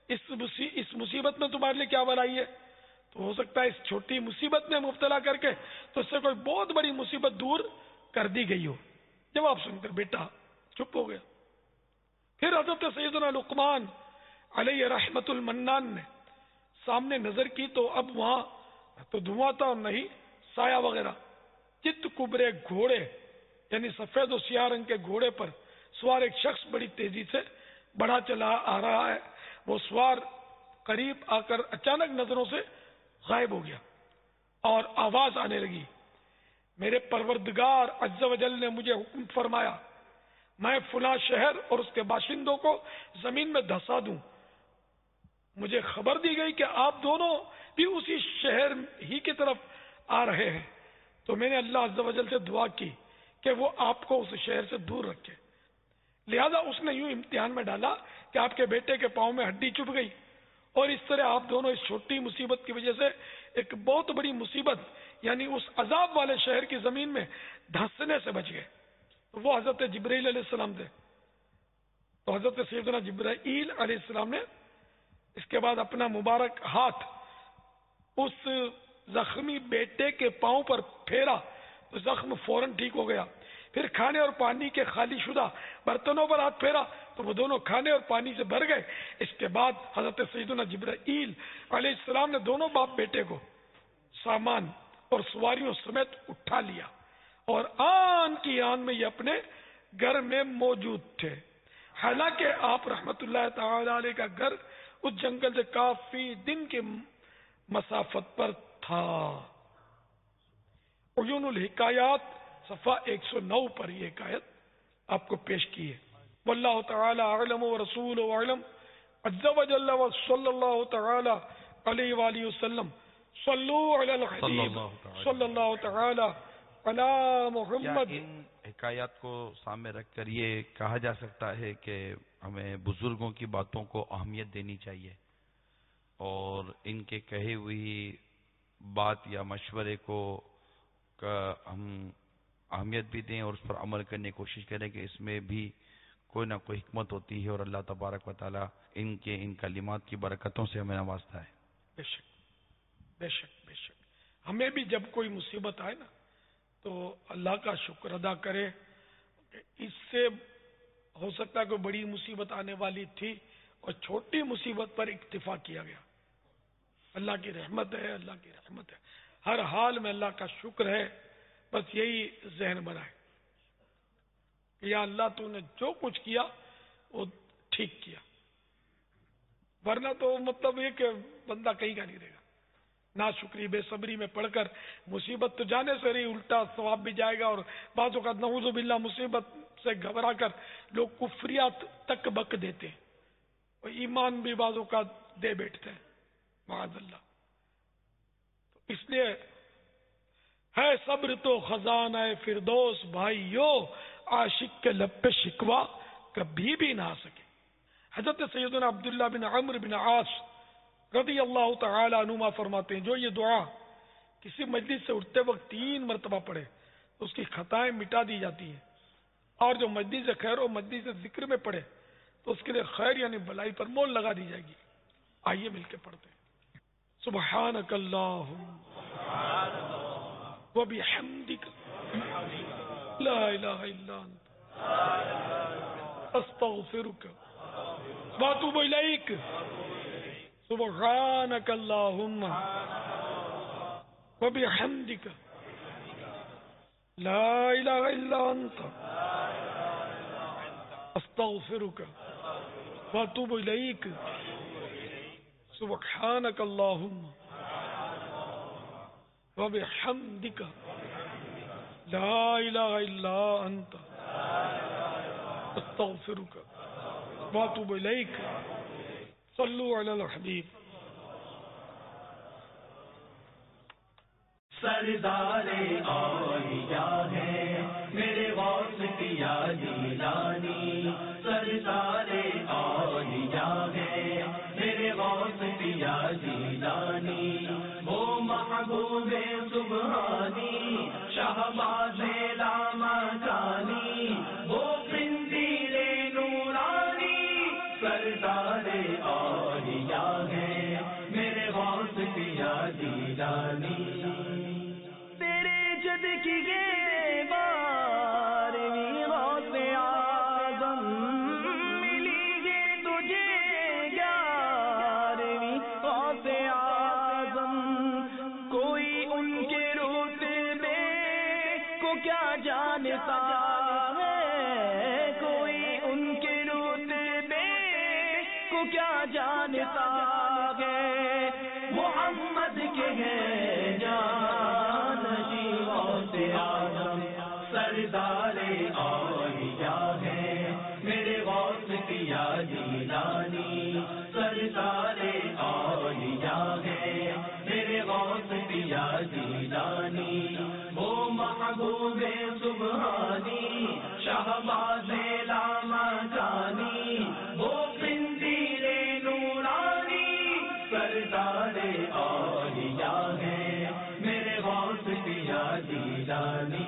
اس مصی- اس مصیبت میں تمہارے لیے کیا بھلائی ہے؟ تو ہو سکتا ہے اس چھوٹی مصیبت میں مبتلا کر کے تو اس سے کوئی بہت بڑی مصیبت دور کر دی گئی ہو. جواب سن کر بیٹا چپ ہو گیا. پھر حضرت سیدنا لقمان علیہ رحمت المنان نے سامنے نظر کی تو اب وہاں تو دھواں تھا اور نہیں سایہ وغیرہ. چت کبرے گھوڑے یعنی سفید و سیاہ رنگ کے گھوڑے پر سوار ایک شخص بڑی تیزی سے بڑھا چلا آ رہا ہے. وہ سوار قریب آ کر اچانک نظروں سے غائب ہو گیا اور آواز آنے لگی، میرے پروردگار عز و جل نے مجھے حکم فرمایا میں فلاں شہر اور اس کے باشندوں کو زمین میں دھسا دوں. مجھے خبر دی گئی کہ آپ دونوں بھی اسی شہر ہی کی طرف آ رہے ہیں، تو میں نے اللہ عز و جل سے دعا کی کہ وہ آپ کو اس شہر سے دور رکھے. لہذا اس نے یوں امتحان میں ڈالا کہ آپ کے بیٹے کے پاؤں میں ہڈی چبھ گئی اور اس طرح آپ دونوں اس چھوٹی مصیبت کی وجہ سے ایک بہت بڑی مصیبت یعنی اس عذاب والے شہر کی زمین میں دھسنے سے بچ گئے. وہ حضرت جبرائیل علیہ السلام تھے. تو حضرت سیدنا جبرائیل علیہ السلام نے اس کے بعد اپنا مبارک ہاتھ اس زخمی بیٹے کے پاؤں پر پھیرا تو زخم فوراً ٹھیک ہو گیا. پھر کھانے اور پانی کے خالی شدہ برتنوں پر ہاتھ پھیرا تو وہ دونوں کھانے اور پانی سے بھر گئے. اس کے بعد حضرت سیدنا جبرائیل علیہ السلام نے دونوں باپ بیٹے کو سامان اور سواریوں سمیت اٹھا لیا اور آن کی آن میں یہ اپنے گھر میں موجود تھے. حالانکہ آپ رحمت اللہ تعالی علیہ کا گھر اس جنگل سے کافی دن کے مسافت پر تھا. عیون الحکایات صفحہ ایک سو نو پر یہ حکایت آپ کو پیش کی ہے. واللہ تعالی اعلم ورسول اعلم عز وجل وصلی اللہ تعالی علیہ وآلہ وسلم. صلو علی الحبیب صلی اللہ تعالی علی محمد. کیا ان حکایات کو سامنے رکھ کر یہ کہا جا سکتا ہے کہ ہمیں بزرگوں کی باتوں کو اہمیت دینی چاہیے اور ان کے کہے ہوئی بات یا مشورے کو ہم اہمیت بھی دیں اور اس پر عمل کرنے کی کوشش کریں کہ اس میں بھی کوئی نہ کوئی حکمت ہوتی ہے اور اللہ تبارک و تعالی ان کے ان کلمات کی برکتوں سے ہمیں نوازتا ہے. بے شک بے شک بے شک ہمیں بھی جب کوئی مصیبت آئے نا تو اللہ کا شکر ادا کرے. اس سے ہو سکتا ہے کوئی بڑی مصیبت آنے والی تھی اور چھوٹی مصیبت پر اکتفا کیا گیا. اللہ کی رحمت ہے اللہ کی رحمت ہے. ہر حال میں اللہ کا شکر ہے. بس یہی ذہن بنائے کہ یا اللہ تو نے جو کچھ کیا وہ ٹھیک کیا، ورنہ تو مطلب یہ کہ بندہ کہیں کا نہیں رہے گا. ناشکری بے صبری میں پڑھ کر مصیبت تو جانے سے رہی الٹا ثواب بھی جائے گا. اور بعض اوقات نعوذ باللہ مصیبت سے گھبرا کر لوگ کفریات تک بک دیتے ہیں اور ایمان بھی بعض اوقات دے بیٹھتے ہیں معاذ اللہ. تو اس لیے ہے صبر تو خزانہ فردوس بھائیو، عاشق کے لب پہ شکوا کبھی بھی نہ آ سکے. حضرت سیدنا عبداللہ بن عمرو بن عاص رضی اللہ تعالی عنہما فرماتے ہیں جو یہ دعا کسی مجلس سے اٹھتے وقت تین مرتبہ پڑھے تو اس کی خطائیں مٹا دی جاتی ہیں، اور جو مجلس خیر و مجلس ذکر میں پڑھے تو اس کے لیے خیر یعنی بلائی پر مول لگا دی جائے گی. آئیے مل کے پڑھتے ہیں. سبحانک اللہم وبحمدک لا الہ الا انت استغفرک واتوب الیک. سبحانک اللہم وبحمدک لا الہ الا انت استغفرک واتوب الیک. سبحانک اللہم وبحمدک لا الہ الا انت استغفرک واتوب الیک. صلو علی الحبیب. سردار اولیاء ہے میرے غوث کیا جیلانی. سردار اولیاء ہے میرے غوث کیا جیلانی. وہ محبوب سبحانی شہباز لامکانی. وہ پنزیل نورانی سردار سردار اولیاء ہے میرے غوث پیا جیلانی تیرے جد کی یہ بارہویں غوث اعظم ملی ہے تجھے گیارہویں غوث اعظم کوئی ان کے رتبے کو کیا جانتا ہے کوئی ان کے رتبے کو کیا جانتا ہے محمد کے ہے جانشی غوث اعظم سردار اولیاء ہے میرے غوث پیا جیلانی سردار اولیاء ہے میرے غوث پیا جیلانی وہ محبوب سبحانی شہباز لاما جانی وہ پندیر نورانی سردار اولیاء ہے میرے غوث پیا جیلانی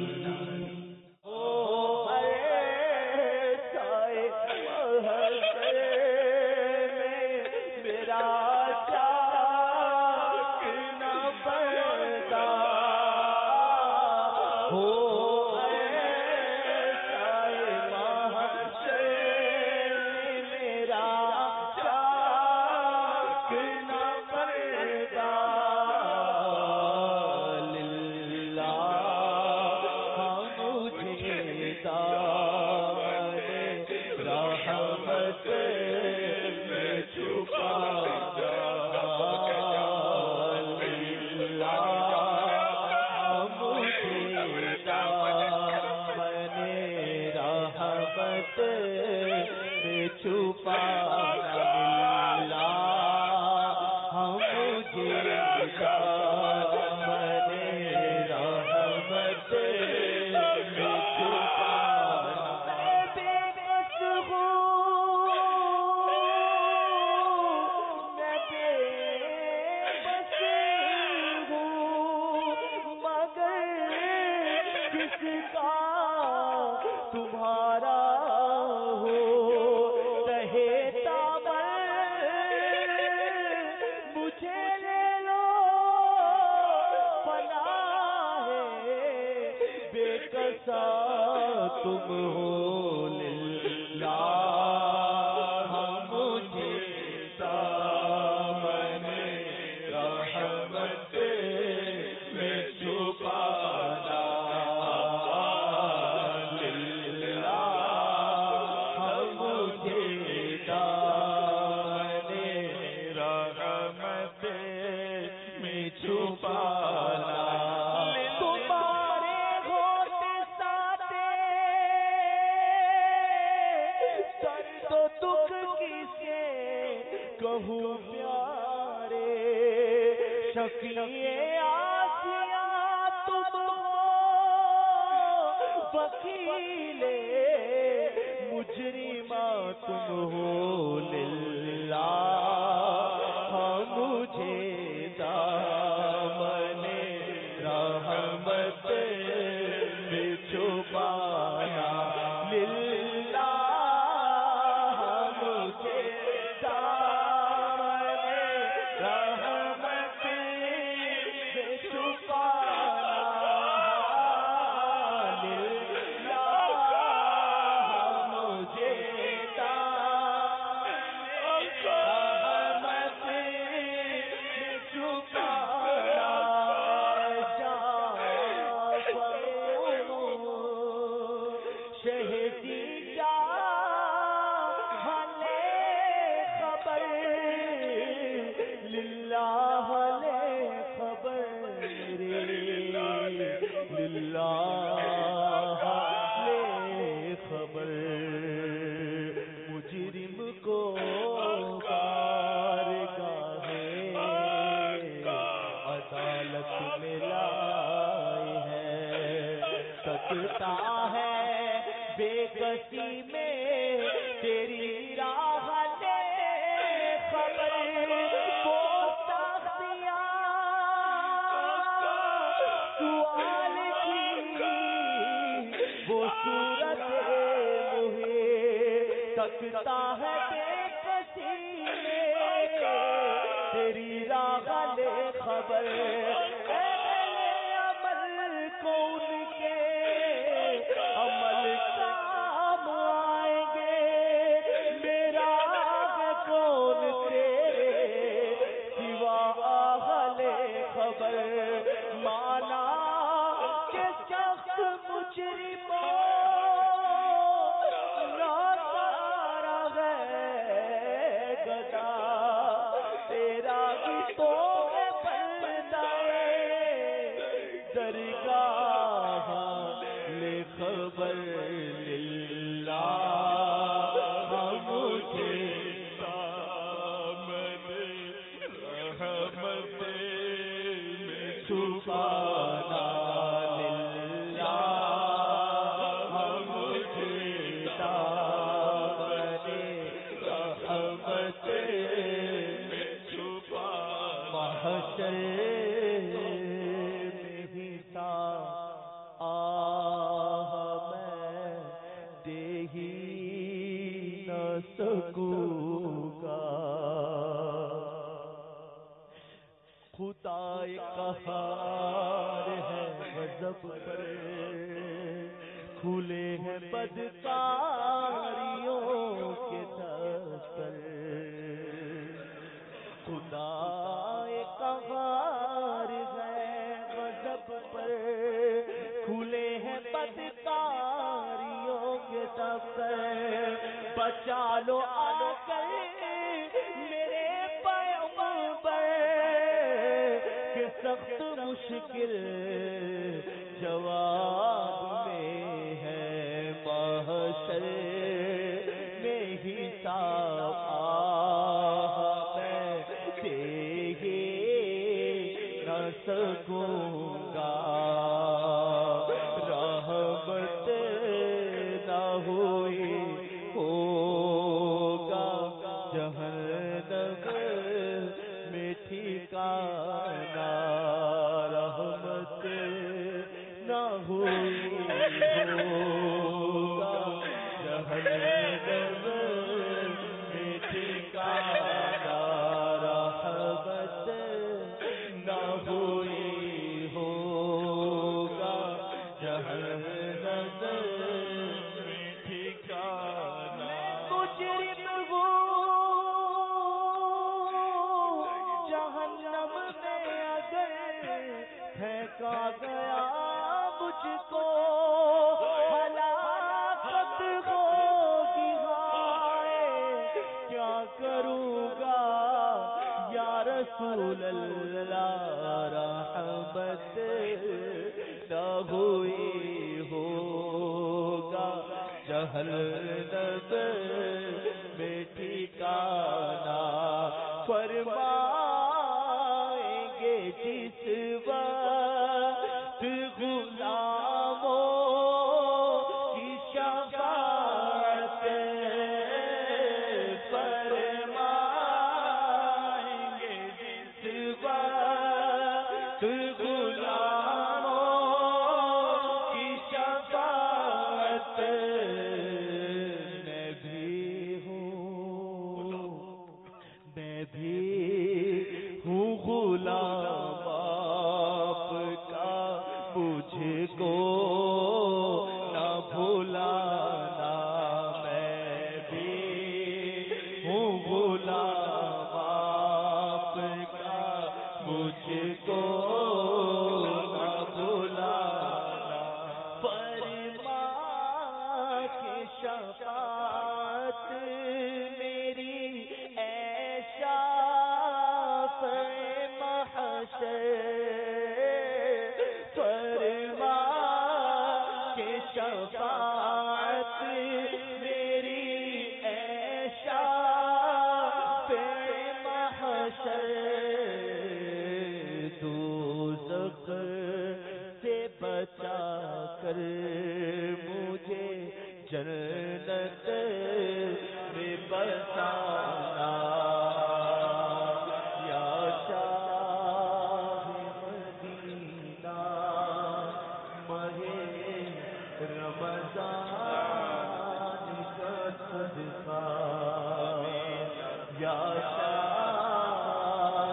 تکتا ہے بے کسی تیری راہ لے خبر، عمل کون کے عمل کام آئیں گے، میرا کون تیرے سوا اہل خبر، مانا کہ شخص مجرموں ناکارہ ہے گدا، تیرا بھی تو ہے بندہ درگاہ لے خبر، للہ مجھے دامن رحمت میں چھپانا، للہ مجھے دامن رحمت میں چھپانا، محشر میں ہی تھا آہ میں دے ہی نہ سکوں گا، خدا قہار ہے غضب پر، کھلے ہیں بدکاریوں کے دفتر، خدا قہار ہے غضب پر، کھلے ہیں بدکاریوں کے دفتر، بچا لو آ کر میرے پیغمبر کہ سخت مشکل جواب میں ہے، محشر میں حساب آہ میں دے نہ سکوں گا، رحمت نہ ہوئی ہوگا جہنم میں ٹھکانہ، رحمت نہ ہوئی ہوگا جہنم میں ٹھکانہ، رحمت نہ ہوئی ہوگا جہنم میں ٹھکانہ، مجرم ہوں جہنم میں اگر پھینکا گیا مجھ کو، ہلاکت ہوگی ہائے کیا کروں گا یا رسول اللہ، رحمت نہ ہوئی ہوگا جہنم میں ٹھکانہ، فرمائیں گے جس وقت غلاموں کی شفاعت، فرمائیں گے جس وقت غلاموں کی شفاعت، میں بھی ہوں میں بھی ہوں غلام آپ کا، مجھ کو نہ بھلانا، میں بھی ہوں غلام آپ کا، مجھ کو نہ بھلانا، فرما کے شفاعت میری اے شافع محشر، فرما کے شفاعت میری اے شافع محشر، دوزخ سے بچا کر مجھے جنت میں بسانا، یا شاہ مدینہ مہے رمضان کا صدقہ، یا شاہ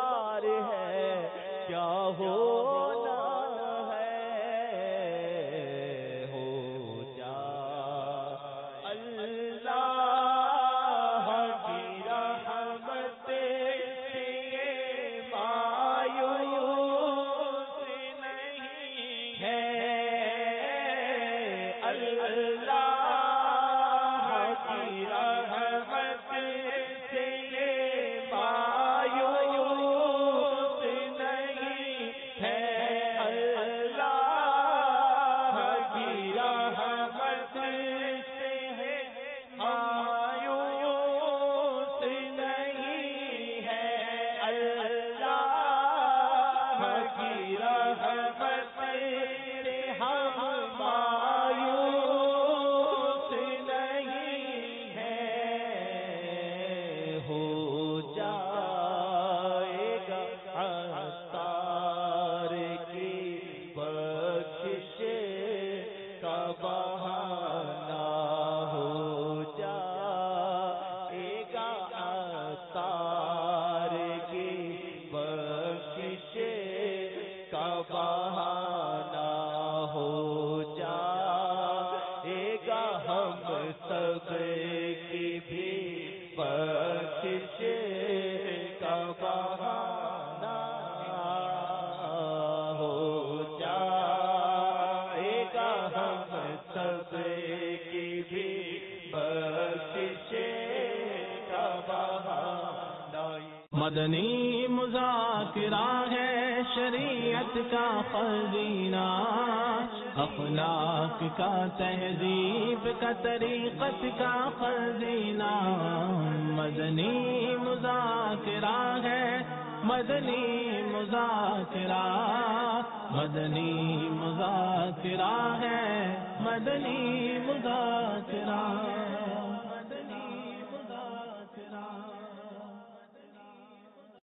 بار ہے کیا ہونا ہے ہو جا اللہ کی رحمت سے مایوس نہیں ہے اللہ کی رحمت سے مایوس نہیں ہے اللہ کی رحمت سے مایوس نہیں ہے اللہ کی رحمت سے ہم مایوس نہیں ہے ہو جائے گا عطار کی بخشش کا بہانہ ہو جائے گا عطار کی بخشش کا بہانہ ہو جائے گا ہم سب کی بھی بخشش کا بہانہ ہو جائے گا ہم سب کی بھی بخشش کا بہانہ مدنی مذاکرہ ہے شریعت کا خزینہ اخلاق کا تہذیب کا طریقت کا خزینہ مدنی مذاکرہ ہے مدنی مذاکرہ مدنی مذاکرہ ہے مدنی مذاکرہ